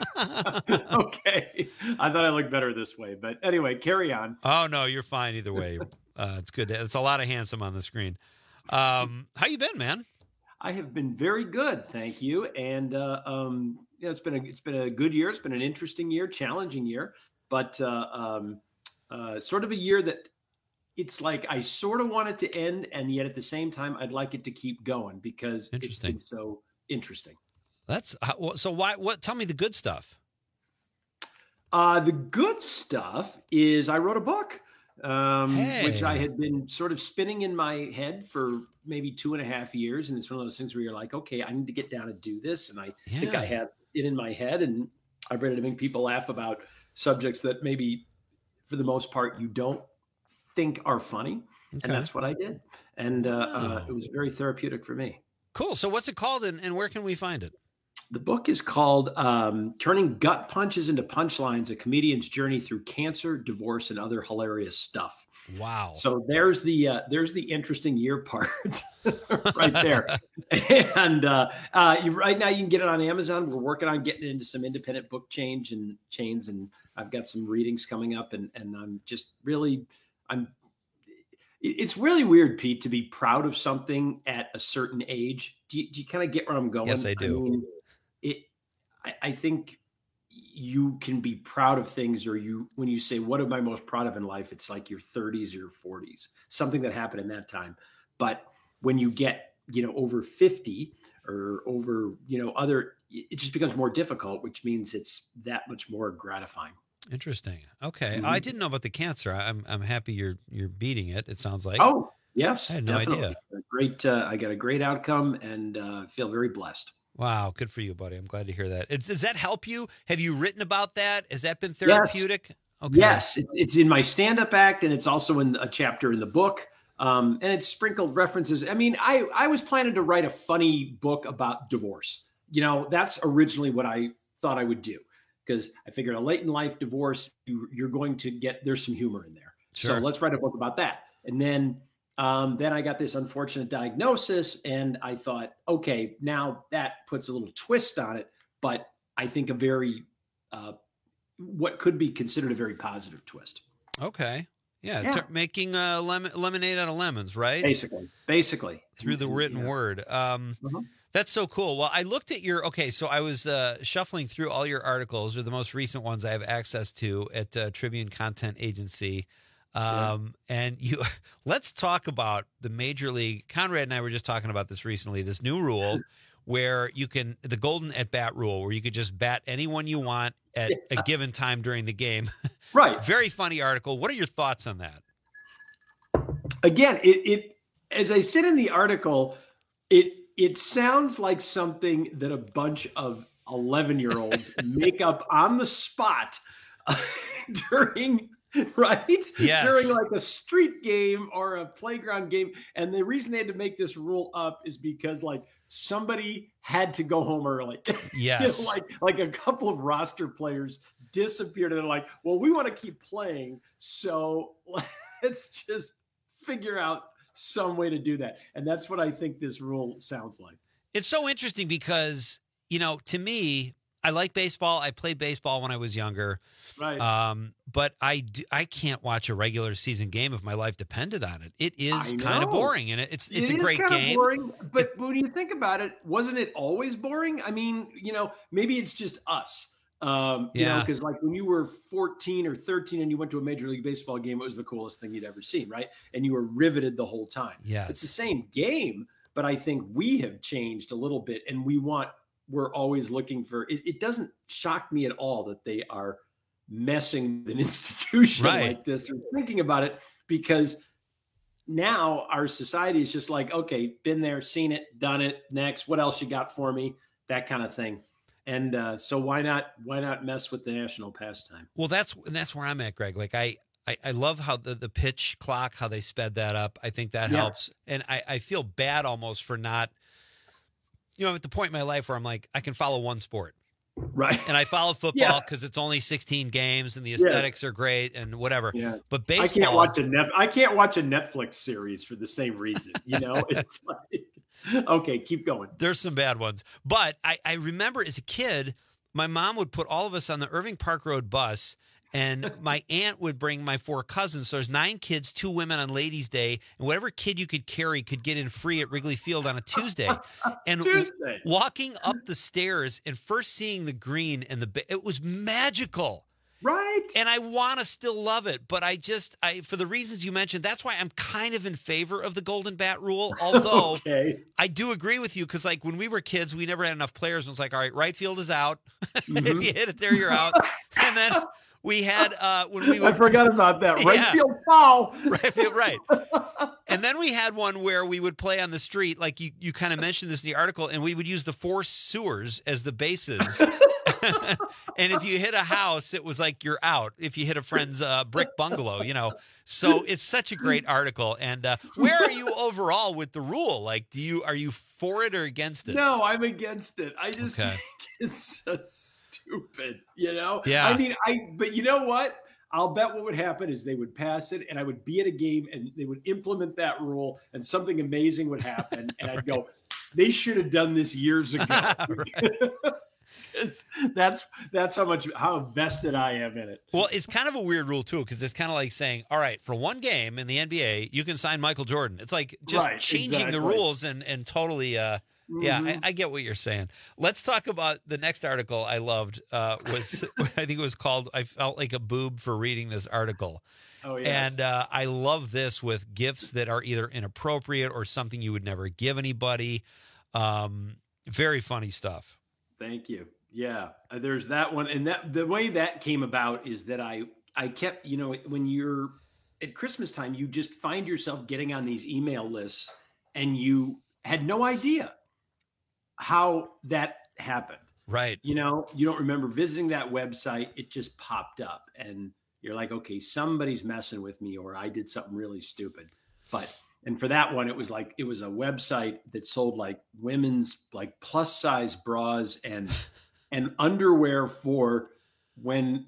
Speaker 6: Okay. I thought I looked better this way. But anyway, carry on.
Speaker 10: Oh, no, you're fine either way. It's good. It's a lot of handsome on the screen. How you been, man?
Speaker 6: I have been very good, thank you. And it's been a good year. It's been an interesting year, challenging year, but sort of a year that it's like I sort of want it to end, and yet at the same time I'd like it to keep going because it's been so interesting.
Speaker 10: That's so. Why? What? Tell me the good stuff.
Speaker 6: The good stuff is I wrote a book. Which I had been sort of spinning in my head for maybe 2.5 years. And it's one of those things where you're like, okay, I need to get down and do this. And I think I have it in my head, and I've ready to make people laugh about subjects that maybe for the most part you don't think are funny. Okay. And that's what I did. And it was very therapeutic for me.
Speaker 10: Cool. So what's it called and where can we find it?
Speaker 6: The book is called Turning Gut Punches into Punchlines, A Comedian's Journey Through Cancer, Divorce, and Other Hilarious Stuff.
Speaker 10: Wow.
Speaker 6: So there's the interesting year part right there. And right now you can get it on Amazon. We're working on getting it into some independent book chains, and I've got some readings coming up, and I'm just really it's really weird, Pete, to be proud of something at a certain age. Do you kind of get where I'm going?
Speaker 10: Yes, I do.
Speaker 6: I mean, I think you can be proud of things, or when you say, what am I most proud of in life? It's like your 30s or your 40s, something that happened in that time. But when you get, over 50 or over, it just becomes more difficult, which means it's that much more gratifying.
Speaker 10: Interesting. Okay. Mm-hmm. I didn't know about the cancer. I'm happy you're beating it. It sounds like.
Speaker 6: Oh, yes.
Speaker 10: I had no idea.
Speaker 6: I got a great outcome and feel very blessed.
Speaker 10: Wow. Good for you, buddy. I'm glad to hear that. Does that help you? Have you written about that? Has that been therapeutic?
Speaker 6: Yes.
Speaker 10: Okay.
Speaker 6: Yes. It's in my stand-up act, and it's also in a chapter in the book. And it's sprinkled references. I mean, I was planning to write a funny book about divorce. That's originally what I thought I would do, because I figured a late in life divorce, you're going to there's some humor in there. Sure. So let's write a book about that. And then I got this unfortunate diagnosis, and I thought, okay, now that puts a little twist on it, but I think a very, what could be considered a very positive twist.
Speaker 10: Okay. Yeah. Making lemonade out of lemons, right?
Speaker 6: Basically.
Speaker 10: Through the written word. That's so cool. Well, I looked at so I was shuffling through all your articles, or the most recent ones I have access to at Tribune Content Agency. And let's talk about the Major League. Conrad and I were just talking about this recently, this new rule where you can, the golden at bat rule, where you could just bat anyone you want at a given time during the game.
Speaker 6: Right.
Speaker 10: Very funny article. What are your thoughts on that?
Speaker 6: Again, it as I said in the article, it sounds like something that a bunch of 11-year-olds make up on the spot during like a street game or a playground game. And the reason they had to make this rule up is because like somebody had to go home early.
Speaker 10: Yes.
Speaker 6: like a couple of roster players disappeared and they're like, well, we want to keep playing, so let's just figure out some way to do that. And that's what I think this rule sounds like.
Speaker 10: It's so interesting because, to me, I like baseball. I played baseball when I was younger.
Speaker 6: Right.
Speaker 10: But I can't watch a regular season game if my life depended on it. It is kind of boring, and it's a great game.
Speaker 6: Boring, but when you think about it, wasn't it always boring? I mean, maybe it's just us. Because like when you were 14 or 13 and you went to a Major League Baseball game, it was the coolest thing you'd ever seen, right? And you were riveted the whole time.
Speaker 10: Yeah,
Speaker 6: it's the same game, but I think we have changed a little bit, and we're always looking for. It doesn't shock me at all that they are messing with an institution like this or thinking about it, because now our society is just like, okay, been there, seen it, done it. Next, what else you got for me? That kind of thing. And so why not mess with the national pastime?
Speaker 10: Well, that's where I'm at, Greg. Like I love how the pitch clock, how they sped that up. I think that helps. And I feel bad almost for not, at the point in my life where I'm like, I can follow one sport.
Speaker 6: Right.
Speaker 10: And I follow football because it's only 16 games and the aesthetics are great and whatever.
Speaker 6: Yeah.
Speaker 10: But baseball,
Speaker 6: I can't watch a Netflix series for the same reason. It's like, okay, keep going.
Speaker 10: There's some bad ones. But I remember as a kid, my mom would put all of us on the Irving Park Road bus, and my aunt would bring my 4 cousins. So there's 9 kids, 2 women on Ladies' Day, and whatever kid you could carry could get in free at Wrigley Field on a Tuesday. And walking up the stairs and first seeing the green and it was magical.
Speaker 6: Right.
Speaker 10: And I want to still love it, but I for the reasons you mentioned, that's why I'm kind of in favor of the Golden Bat rule. Although I do agree with you, because like when we were kids, we never had enough players. And it was like, all right, right field is out. If you hit it there, you're out. And then we had when we would,
Speaker 6: I forgot about that. Right field foul.
Speaker 10: Right field, right. And then we had one where we would play on the street, like you kind of mentioned this in the article, and we would use the 4 sewers as the bases. And if you hit a house, it was like you're out. If you hit a friend's brick bungalow, So it's such a great article. And where are you overall with the rule? Like, are you for it or against it?
Speaker 6: No, I'm against it. I just think it's so stupid.
Speaker 10: Yeah.
Speaker 6: I mean, but you know what? I'll bet what would happen is they would pass it, and I would be at a game, and they would implement that rule, and something amazing would happen, and I'd go, they should have done this years ago. That's how vested I am in it.
Speaker 10: Well, it's kind of a weird rule too, because it's kind of like saying, all right, for one game in the NBA, you can sign Michael Jordan. It's like just changing the rules and totally. I get what you're saying. Let's talk about the next article I loved. Was I think it was called "I Felt Like a Boob for Reading This Article."
Speaker 6: Oh, yes.
Speaker 10: And I love this with gifts that are either inappropriate or something you would never give anybody. Very funny stuff.
Speaker 6: Thank you. Yeah, there's that one. And that the way that came about is that I kept, when you're at Christmas time, you just find yourself getting on these email lists, and you had no idea how that happened.
Speaker 10: Right.
Speaker 6: You don't remember visiting that website. It just popped up, and you're like, okay, somebody's messing with me, or I did something really stupid. And for that one, it was a website that sold like women's like plus size bras and underwear for when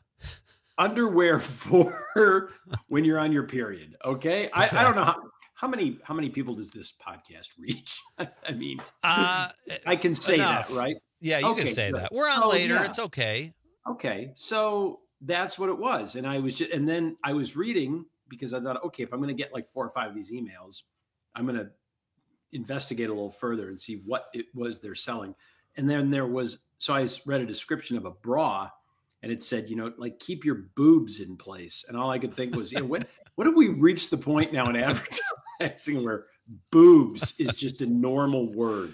Speaker 6: you're on your period. Okay. I don't know how many people does this podcast reach? I mean, I can say
Speaker 10: enough.
Speaker 6: that, right?
Speaker 10: Yeah, you can say that. We're on later. Yeah. It's okay.
Speaker 6: Okay. So that's what it was. And and then I was reading, because I thought, okay, if I'm going to get like 4 or 5 of these emails, I'm going to investigate a little further and see what it was they're selling. And then so I read a description of a bra, and it said, like keep your boobs in place. And all I could think was, what have we reached the point now in advertising where boobs is just a normal word?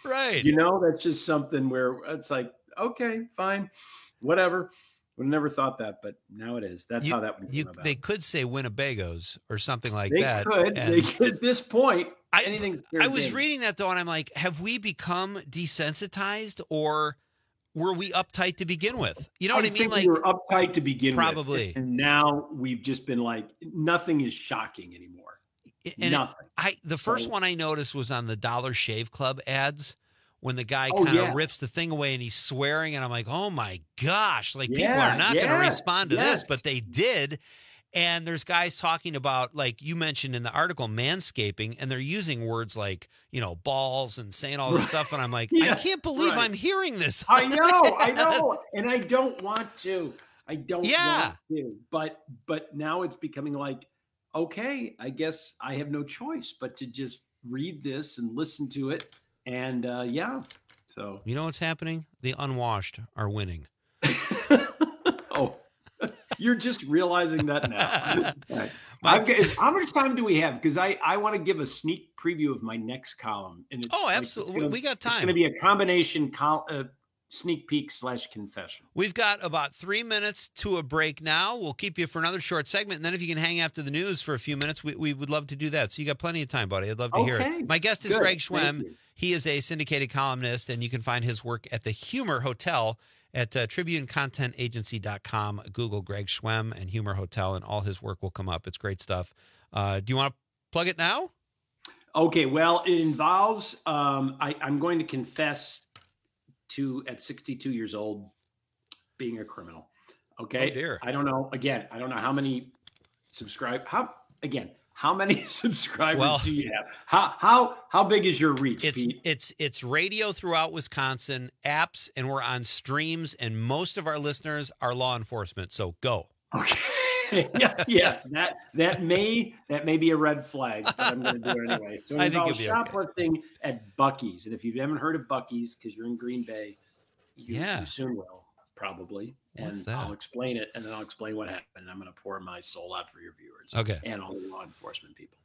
Speaker 10: Right.
Speaker 6: You know, that's just something where it's like, okay, fine, whatever. Would never thought that, but now it is. That's how that would come about.
Speaker 10: They could say Winnebagos or something like
Speaker 6: They
Speaker 10: that.
Speaker 6: could.
Speaker 10: and-
Speaker 6: They could. At this point, anything.
Speaker 10: I was reading that though, and I'm like, have we become desensitized, or were we uptight to begin with? You know what I mean?
Speaker 6: think
Speaker 10: Like
Speaker 6: we were uptight to begin
Speaker 10: probably.
Speaker 6: with, and now we've just been like, nothing is shocking anymore.
Speaker 10: And
Speaker 6: Nothing.
Speaker 10: The first one I noticed was on the Dollar Shave Club ads when the guy
Speaker 6: Oh,
Speaker 10: kind of
Speaker 6: yeah.
Speaker 10: rips the thing away and he's swearing, and I'm like, oh my gosh, like people
Speaker 6: Yeah,
Speaker 10: are not going to
Speaker 6: yeah,
Speaker 10: respond to
Speaker 6: yes.
Speaker 10: this, but they did. And there's guys talking about, like you mentioned in the article, manscaping, and they're using words like, you know, balls and saying all this stuff. And I'm like, I
Speaker 6: Yeah,
Speaker 10: can't believe
Speaker 6: right.
Speaker 10: I'm hearing this.
Speaker 6: I know, and I don't want to. I don't want to. But now it's becoming like, okay, I guess I have no choice but to just read this and listen to it. And so
Speaker 10: You know what's happening? The unwashed are winning.
Speaker 6: oh, you're just realizing that now. Right. How much time do we have? Because I want to give a sneak preview of my next column. And it's
Speaker 10: absolutely. We got
Speaker 6: It's
Speaker 10: time.
Speaker 6: going to be a combination sneak peek / confession.
Speaker 10: We've got about 3 minutes to a break now. We'll keep you for another short segment. And then if you can hang after the news for a few minutes, we would love to do that. So you got plenty of time, buddy. I'd love to hear
Speaker 6: Okay.
Speaker 10: it. My guest is
Speaker 6: Good.
Speaker 10: Greg
Speaker 6: Thank
Speaker 10: Schwemm.
Speaker 6: you.
Speaker 10: He is a syndicated columnist, and you can find his work at the Humor Hotel at tribunecontentagency.com. Google Greg Schwemm and Humor Hotel, and all his work will come up. It's great stuff. Do you want to plug it now?
Speaker 6: Okay, well, it involves, I'm going to confess to, at 62 years old, being a criminal. Okay?
Speaker 10: Oh, dear.
Speaker 6: I don't know. Again, I don't know how many how many subscribers do you have? How big is your reach, Pete?
Speaker 10: It's radio throughout Wisconsin, apps, and we're on streams, and most of our listeners are law enforcement. So go.
Speaker 6: Okay. yeah. That may be a red flag, but I'm going to do it anyway. So
Speaker 10: I
Speaker 6: it
Speaker 10: think
Speaker 6: involves
Speaker 10: you'll be okay.
Speaker 6: shoplifting at Buc-ee's, and if you haven't heard of Buc-ee's because you're in Green Bay, you soon will probably.
Speaker 10: What's
Speaker 6: and
Speaker 10: that?
Speaker 6: I'll explain it, and then I'll explain what happened. I'm going to pour my soul out for your viewers,
Speaker 10: Okay.
Speaker 6: and all the law enforcement people.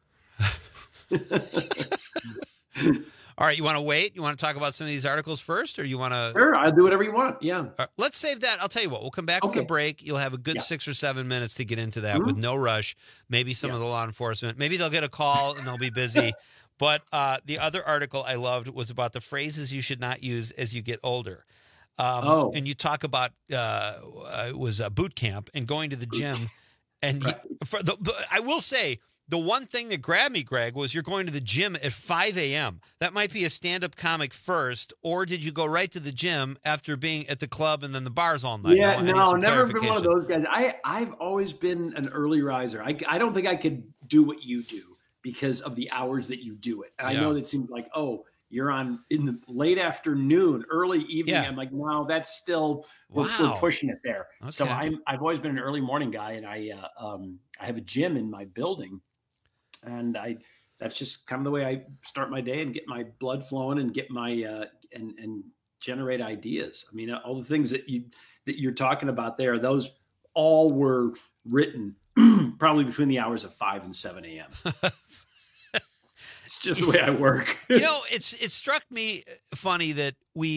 Speaker 10: All right, you want to wait? You want to talk about some of these articles first, or you want to?
Speaker 6: Sure, I'll do whatever you want. Yeah.
Speaker 10: Let's save that. I'll tell you what. We'll come back from the break. You'll have a good 6 or 7 minutes to get into that with no rush. Maybe some of the law enforcement. Maybe they'll get a call and they'll be busy. But the other article I loved was about the phrases you should not use as you get older. And you talk about it was boot camp and going to the gym. And I will say, the one thing that grabbed me, Greg, was you're going to the gym at 5 a.m. That might be a stand-up comic first, or did you go right to the gym after being at the club and then the bars all night?
Speaker 6: Yeah,
Speaker 10: I need
Speaker 6: no,
Speaker 10: some
Speaker 6: never been one of
Speaker 10: clarification.
Speaker 6: those guys. I've always been an early riser. I don't think I could do what you do because of the hours that you do it. And I know that seems like, oh, you're on in the late afternoon, early evening.
Speaker 10: Yeah.
Speaker 6: I'm like, no, that's still we're pushing it there. So
Speaker 10: Okay.
Speaker 6: I've always been an early morning guy, and I have a gym in my building, and that's just kind of the way I start my day and get my blood flowing and get my and generate ideas. I mean, all the things that you're talking about there, those all were written probably between the hours of 5 and 7 a.m. It's just the way I work.
Speaker 10: You know, it struck me funny that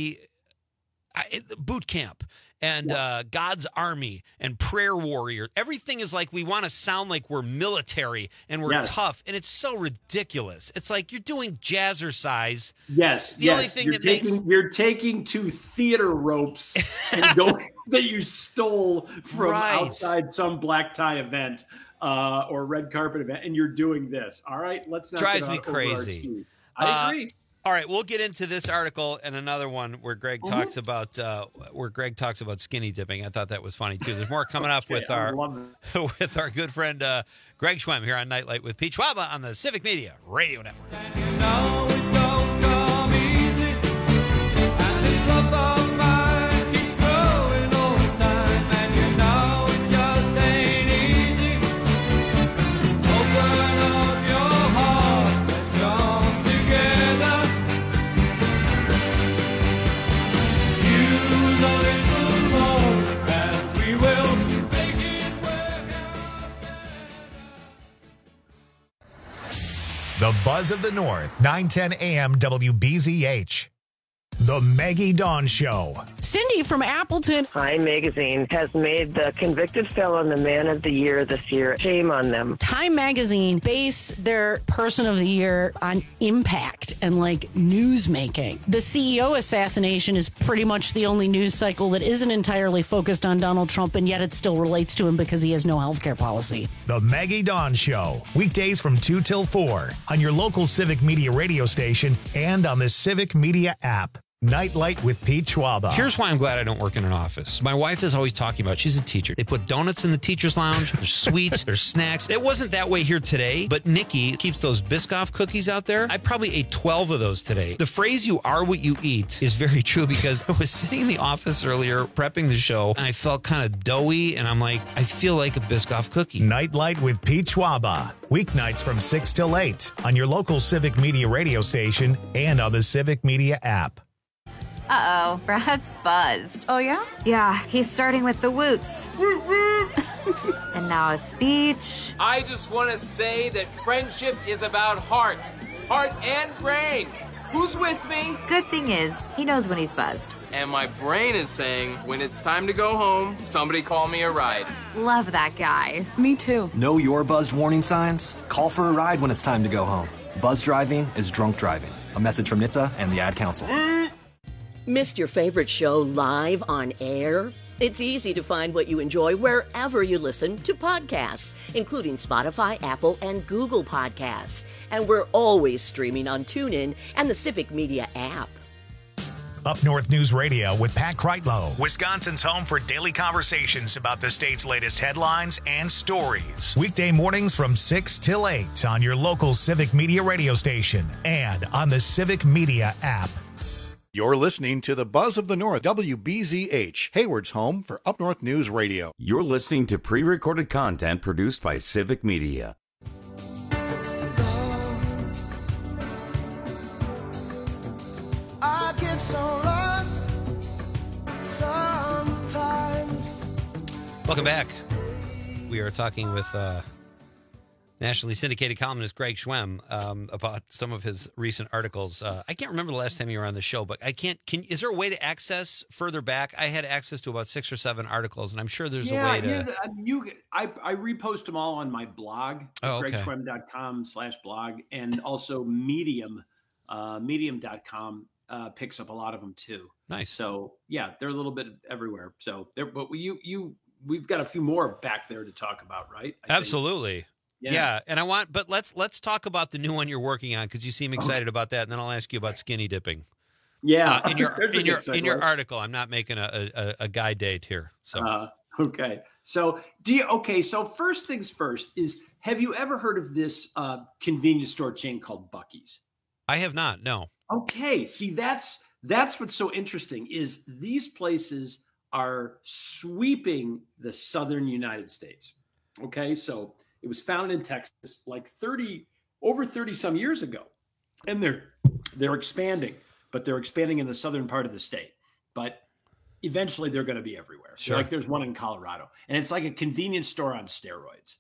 Speaker 10: boot camp and God's Army and prayer warrior, everything is like we want to sound like we're military and we're tough, and it's so ridiculous. It's like you're doing jazzercise.
Speaker 6: Yes,
Speaker 10: the only thing
Speaker 6: you're taking 2 theater ropes and going that you stole from outside some black tie event or red carpet event, and you're doing this. All right, let's not
Speaker 10: Drives
Speaker 6: get
Speaker 10: me
Speaker 6: over our
Speaker 10: crazy.
Speaker 6: skis. I agree.
Speaker 10: All right, we'll get into this article and another one where Greg talks about skinny dipping. I thought that was funny too. There's more coming up with our good friend Greg Schwemm here on Nightlight with Pete Schwaba on the Civic Media Radio Network.
Speaker 1: The Buzz of the North, 910 AM WBZH. The Maggie Dawn Show.
Speaker 7: Cindy from Appleton.
Speaker 8: Time Magazine has made the convicted felon the man of the year this year. Shame on them.
Speaker 7: Time Magazine base their person of the year on impact and like news making. The CEO assassination is pretty much the only news cycle that isn't entirely focused on Donald Trump, and yet it still relates to him because he has no healthcare policy.
Speaker 1: The Maggie Dawn Show. Weekdays from 2 till 4 on your local Civic Media radio station and on the Civic Media app. Nightlight with Pete Schwaba.
Speaker 10: Here's why I'm glad I don't work in an office. My wife is always talking about, she's a teacher. They put donuts in the teacher's lounge. There's sweets. There's snacks. It wasn't that way here today, but Nikki keeps those Biscoff cookies out there. I probably ate 12 of those today. The phrase "you are what you eat" is very true because I was sitting in the office earlier prepping the show and I felt kind of doughy and I'm like, I feel like a Biscoff cookie.
Speaker 1: Nightlight with Pete Schwaba. Weeknights from 6 till 8 on your local Civic Media radio station and on the Civic Media app.
Speaker 9: Uh-oh, Brad's buzzed. Oh, yeah? Yeah, he's starting with the woots. And now a speech.
Speaker 17: I just want to say that friendship is about heart and brain. Who's with me?
Speaker 9: Good thing is, he knows when he's buzzed.
Speaker 17: And my brain is saying, when it's time to go home, somebody call me a ride.
Speaker 9: Love that guy. Me too.
Speaker 20: Know your buzzed warning signs? Call for a ride when it's time to go home. Buzz driving is drunk driving. A message from NHTSA and the Ad Council.
Speaker 23: Missed your favorite show live on air? It's easy to find what you enjoy wherever you listen to podcasts, including Spotify, Apple, and Google Podcasts. And we're always streaming on TuneIn and the Civic Media app.
Speaker 1: Up North News Radio with Pat Kreitlow, Wisconsin's home for daily conversations about the state's latest headlines and stories. Weekday mornings from 6 till 8 on your local Civic Media radio station and on the Civic Media app.
Speaker 25: You're listening to the Buzz of the North, WBZH, Hayward's home for Up North News Radio.
Speaker 15: You're listening to pre-recorded content produced by Civic Media.
Speaker 18: I get so lost sometimes.
Speaker 10: Welcome back. We are talking with nationally syndicated columnist Greg Schwemm about some of his recent articles. I can't remember the last time you were on the show, but is there a way to access further back? I had access to about 6 or 7 articles, and I'm sure there's a way to...
Speaker 6: I repost them all on my blog, gregschwemm.com/blog, and also Medium, medium.com picks up a lot of them too.
Speaker 10: Nice.
Speaker 6: So yeah, they're a little bit everywhere. So but we've got a few more back there to talk about, right?
Speaker 10: Absolutely. Yeah, and let's talk about the new one you're working on because you seem excited about that, and then I'll ask you about skinny dipping.
Speaker 6: Yeah,
Speaker 10: in your article, I'm not making a guide date here. So
Speaker 6: okay, so so first things first is, have you ever heard of this convenience store chain called Buc-ee's?
Speaker 10: I have not. No.
Speaker 6: Okay, see that's what's so interesting is these places are sweeping the southern United States. Okay, so. It was founded in Texas like 30 some years ago. And they're expanding, but they're expanding in the southern part of the state. But eventually they're going to be everywhere. So like there's one in Colorado. And it's like a convenience store on steroids.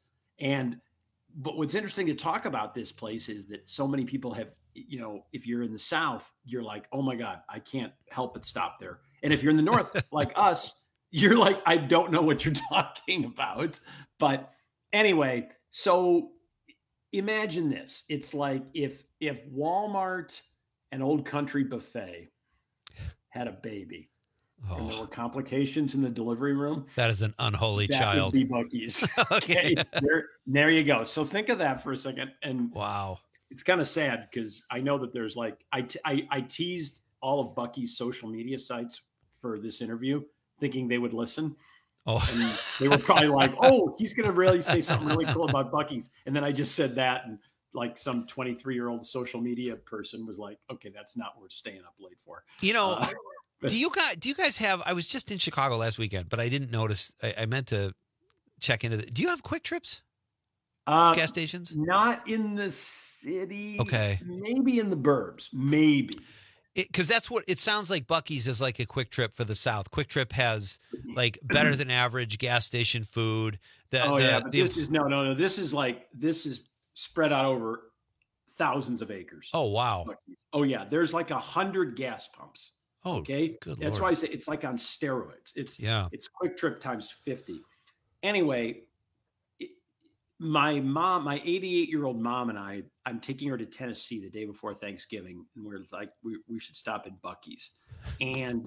Speaker 6: But what's interesting to talk about this place is that so many people have, if you're in the South, you're like, oh my God, I can't help but stop there. And if you're in the North, like us, you're like, I don't know what you're talking about. But anyway, so imagine this. It's like if Walmart and Old Country Buffet had a baby and there were complications in the delivery room.
Speaker 10: That is an unholy child.
Speaker 6: That would be Buc-ee's. Okay. There you go. So think of that for a second. And
Speaker 10: wow,
Speaker 6: it's kind of sad because I know that there's like, I teased all of Buc-ee's social media sites for this interview thinking they would listen.
Speaker 10: Oh,
Speaker 6: and they were probably like, "Oh, he's going to really say something really cool about Buc-ee's." And then I just said that, and like some 23-year-old social media person was like, "Okay, that's not worth staying up late for."
Speaker 10: Do you guys have? I was just in Chicago last weekend, but I didn't notice. I meant to check into. Do you have Quick Trips? Gas stations?
Speaker 6: Not in the city.
Speaker 10: Okay,
Speaker 6: maybe in the burbs. Maybe.
Speaker 10: Because that's what it sounds like. Buc-ee's is like a Quick Trip for the South. Quick Trip has like better than average gas station food.
Speaker 6: This is no. This is spread out over thousands of acres.
Speaker 10: Oh wow.
Speaker 6: Oh yeah, there's like 100 gas pumps.
Speaker 10: Oh,
Speaker 6: okay.
Speaker 10: good
Speaker 6: That's
Speaker 10: Lord.
Speaker 6: why I say it's like on steroids. It's Quick Trip times 50. Anyway, my 88-year-old mom and I'm taking her to Tennessee the day before Thanksgiving, and we're like, we should stop at Buc-ee's. And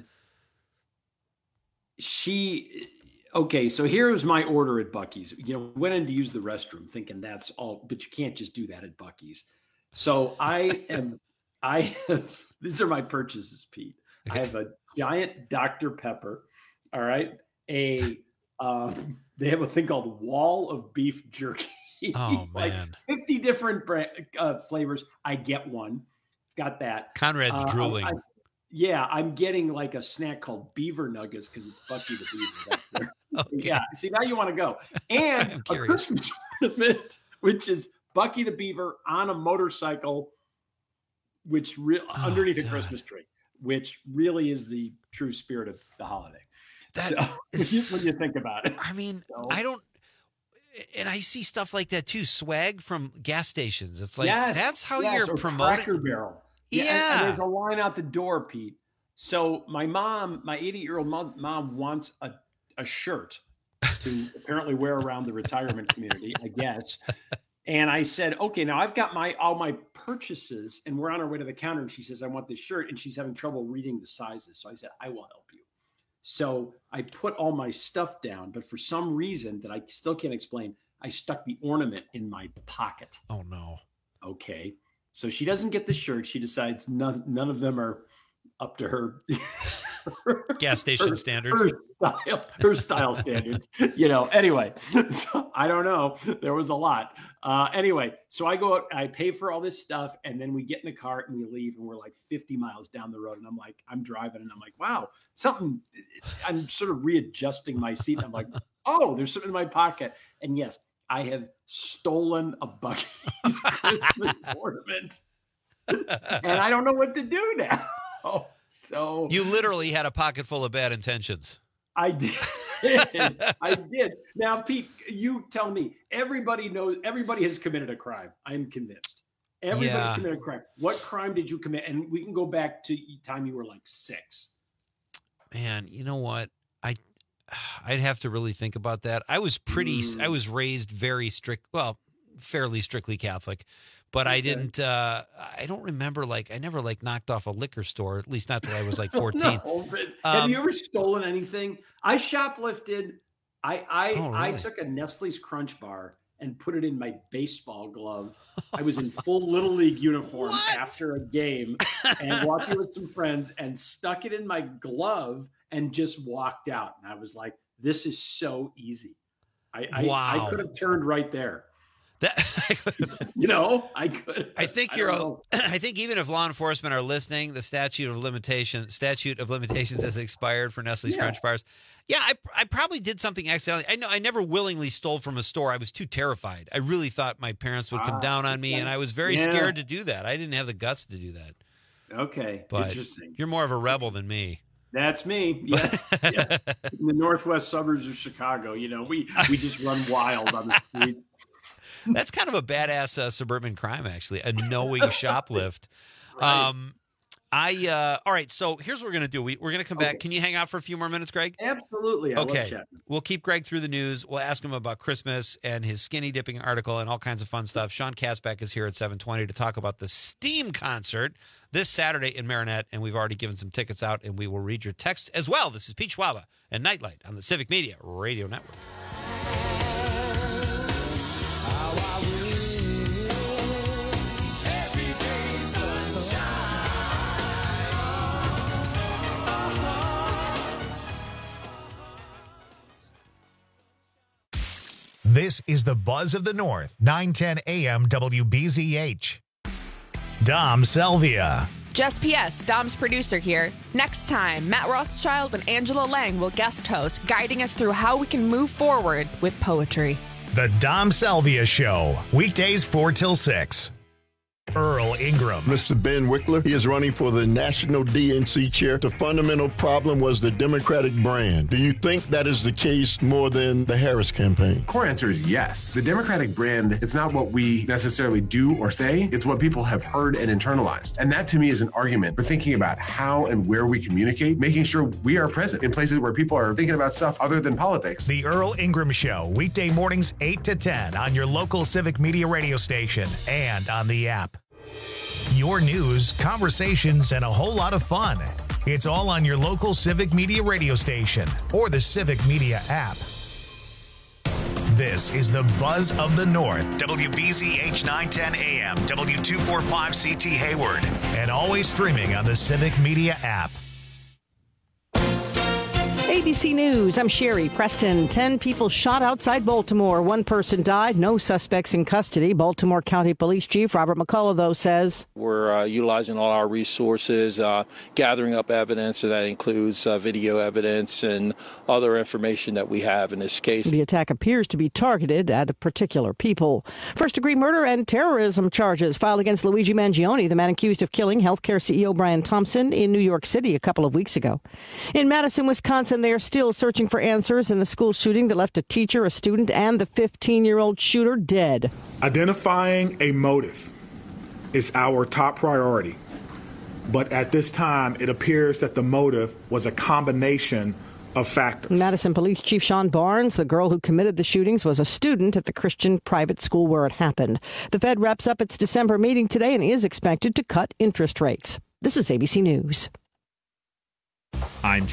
Speaker 6: so here's my order at Buc-ee's. Went in to use the restroom thinking that's all, but you can't just do that at Buc-ee's. So I have, these are my purchases, Pete. I have a giant Dr. Pepper. All right. They have a thing called Wall of Beef Jerky.
Speaker 10: Oh,
Speaker 6: like
Speaker 10: man.
Speaker 6: 50 different flavors. I get one. Got that.
Speaker 10: Conrad's drooling.
Speaker 6: I'm getting like a snack called Beaver Nuggets because it's Bucky the Beaver.
Speaker 10: Okay.
Speaker 6: Yeah. See, now you want to go. And a Christmas ornament, which is Bucky the Beaver on a motorcycle, which underneath a Christmas tree, which really is the true spirit of the holiday. When you think about it.
Speaker 10: I mean, I don't, and I see stuff like that too. Swag from gas stations. It's like, that's how you're promoting.
Speaker 6: Cracker Barrel.
Speaker 10: Yeah.
Speaker 6: And there's a line out the door, Pete. So my 80-year-old mom wants a shirt to apparently wear around the retirement community, I guess. And I said, okay, now I've got all my purchases, and we're on our way to the counter. And she says, I want this shirt. And she's having trouble reading the sizes. So I said, I will help you. So I put all my stuff down, but for some reason that I still can't explain, I stuck the ornament in my pocket.
Speaker 10: Oh, no.
Speaker 6: Okay. So she doesn't get the shirt. She decides none of them are up to her
Speaker 10: gas station standards,
Speaker 6: her style standards. Anyway, so I don't know. There was a lot. Anyway, so I go out, I pay for all this stuff, and then we get in the car and we leave, and we're like 50 miles down the road, and I'm driving, and I'm like, wow, I'm sort of readjusting my seat, and I'm like, oh, there's something in my pocket, and yes, I have stolen a Buc-ee's Christmas ornament, and I don't know what to do now. So
Speaker 10: you literally had a pocket full of bad intentions.
Speaker 6: I did. I did. Now, Pete, you tell me. Everybody has committed a crime. I'm convinced. Everybody's committed a crime. What crime did you commit? And we can go back to the time you were like 6.
Speaker 10: Man, you know what? I'd have to really think about that. I was raised very strict, fairly strictly Catholic, but I didn't, I don't remember, I never knocked off a liquor store, at least not till I was 14.
Speaker 6: No, have you ever stolen anything? I shoplifted. I took a Nestle's Crunch Bar and put it in my baseball glove. I was in full Little League uniform after a game and walking with some friends and stuck it in my glove and just walked out. And I was like, this is so easy. I could have turned right there. I could.
Speaker 10: I think I think even if law enforcement are listening, the statute of limitations has expired for Nestle's Crunch Bars. Yeah, I probably did something accidentally. I never willingly stole from a store. I was too terrified. I really thought my parents would come down on me, and I was very scared to do that. I didn't have the guts to do that.
Speaker 6: Okay,
Speaker 10: but
Speaker 6: interesting.
Speaker 10: You're more of a rebel than me.
Speaker 6: That's me. Yeah. In the northwest suburbs of Chicago, we just run wild on the street.
Speaker 10: That's kind of a badass suburban crime, actually, a knowing shoplift.
Speaker 6: Right.
Speaker 10: All right, so here's what we're going to do. We're going to come back. Can you hang out for a few more minutes, Greg?
Speaker 6: Absolutely.
Speaker 10: Okay. We'll keep Greg through the news. We'll ask him about Christmas and his skinny dipping article and all kinds of fun stuff. Sean Kasbeck is here at 7:20 to talk about the Steam concert this Saturday in Marinette, and we've already given some tickets out, and we will read your texts as well. This is Pete Schwaba and Nightlight on the Civic Media Radio Network.
Speaker 1: This is the Buzz of the North, 910 AM WBZH. Dom Selvia.
Speaker 3: Just PS, Dom's producer here. Next time, Matt Rothschild and Angela Lang will guest host, guiding us through how we can move forward with poetry.
Speaker 1: The Dom Selvia Show, weekdays 4 till 6. Earl Ingram.
Speaker 19: Mr. Ben Wickler, he is running for the national DNC chair. The fundamental problem was the Democratic brand. Do you think that is the case more than the Harris campaign?
Speaker 2: Core answer is yes. The Democratic brand, it's not what we necessarily do or say, it's what people have heard and internalized. And that to me is an argument for thinking about how and where we communicate, making sure we are present in places where people are thinking about stuff other than politics.
Speaker 1: The Earl Ingram Show, weekday mornings 8 to 10 on your local Civic Media radio station and on the app. Your news, conversations, and a whole lot of fun. It's all on your local Civic Media radio station or the Civic Media app. This is the Buzz of the North, WBZH 910 AM, W245CT Hayward, and always streaming on the Civic Media app.
Speaker 14: ABC News, I'm Sherry Preston. 10 people shot outside Baltimore. One person died. No suspects in custody. Baltimore County Police Chief Robert McCullough, though, says
Speaker 16: we're utilizing all our resources, gathering up evidence, and that includes video evidence and other information that we have in this case.
Speaker 14: The attack appears to be targeted at particular people. First-degree murder and terrorism charges filed against Luigi Mangione, the man accused of killing healthcare CEO Brian Thompson in New York City a couple of weeks ago. In Madison, Wisconsin, they are still searching for answers in the school shooting that left a teacher, a student, and the 15-year-old shooter dead.
Speaker 21: Identifying a motive is our top priority. But at this time, it appears that the motive was a combination of factors.
Speaker 14: Madison Police Chief Sean Barnes, the girl who committed the shootings, was a student at the Christian private school where it happened. The Fed wraps up its December meeting today and is expected to cut interest rates. This is ABC News.
Speaker 22: I'm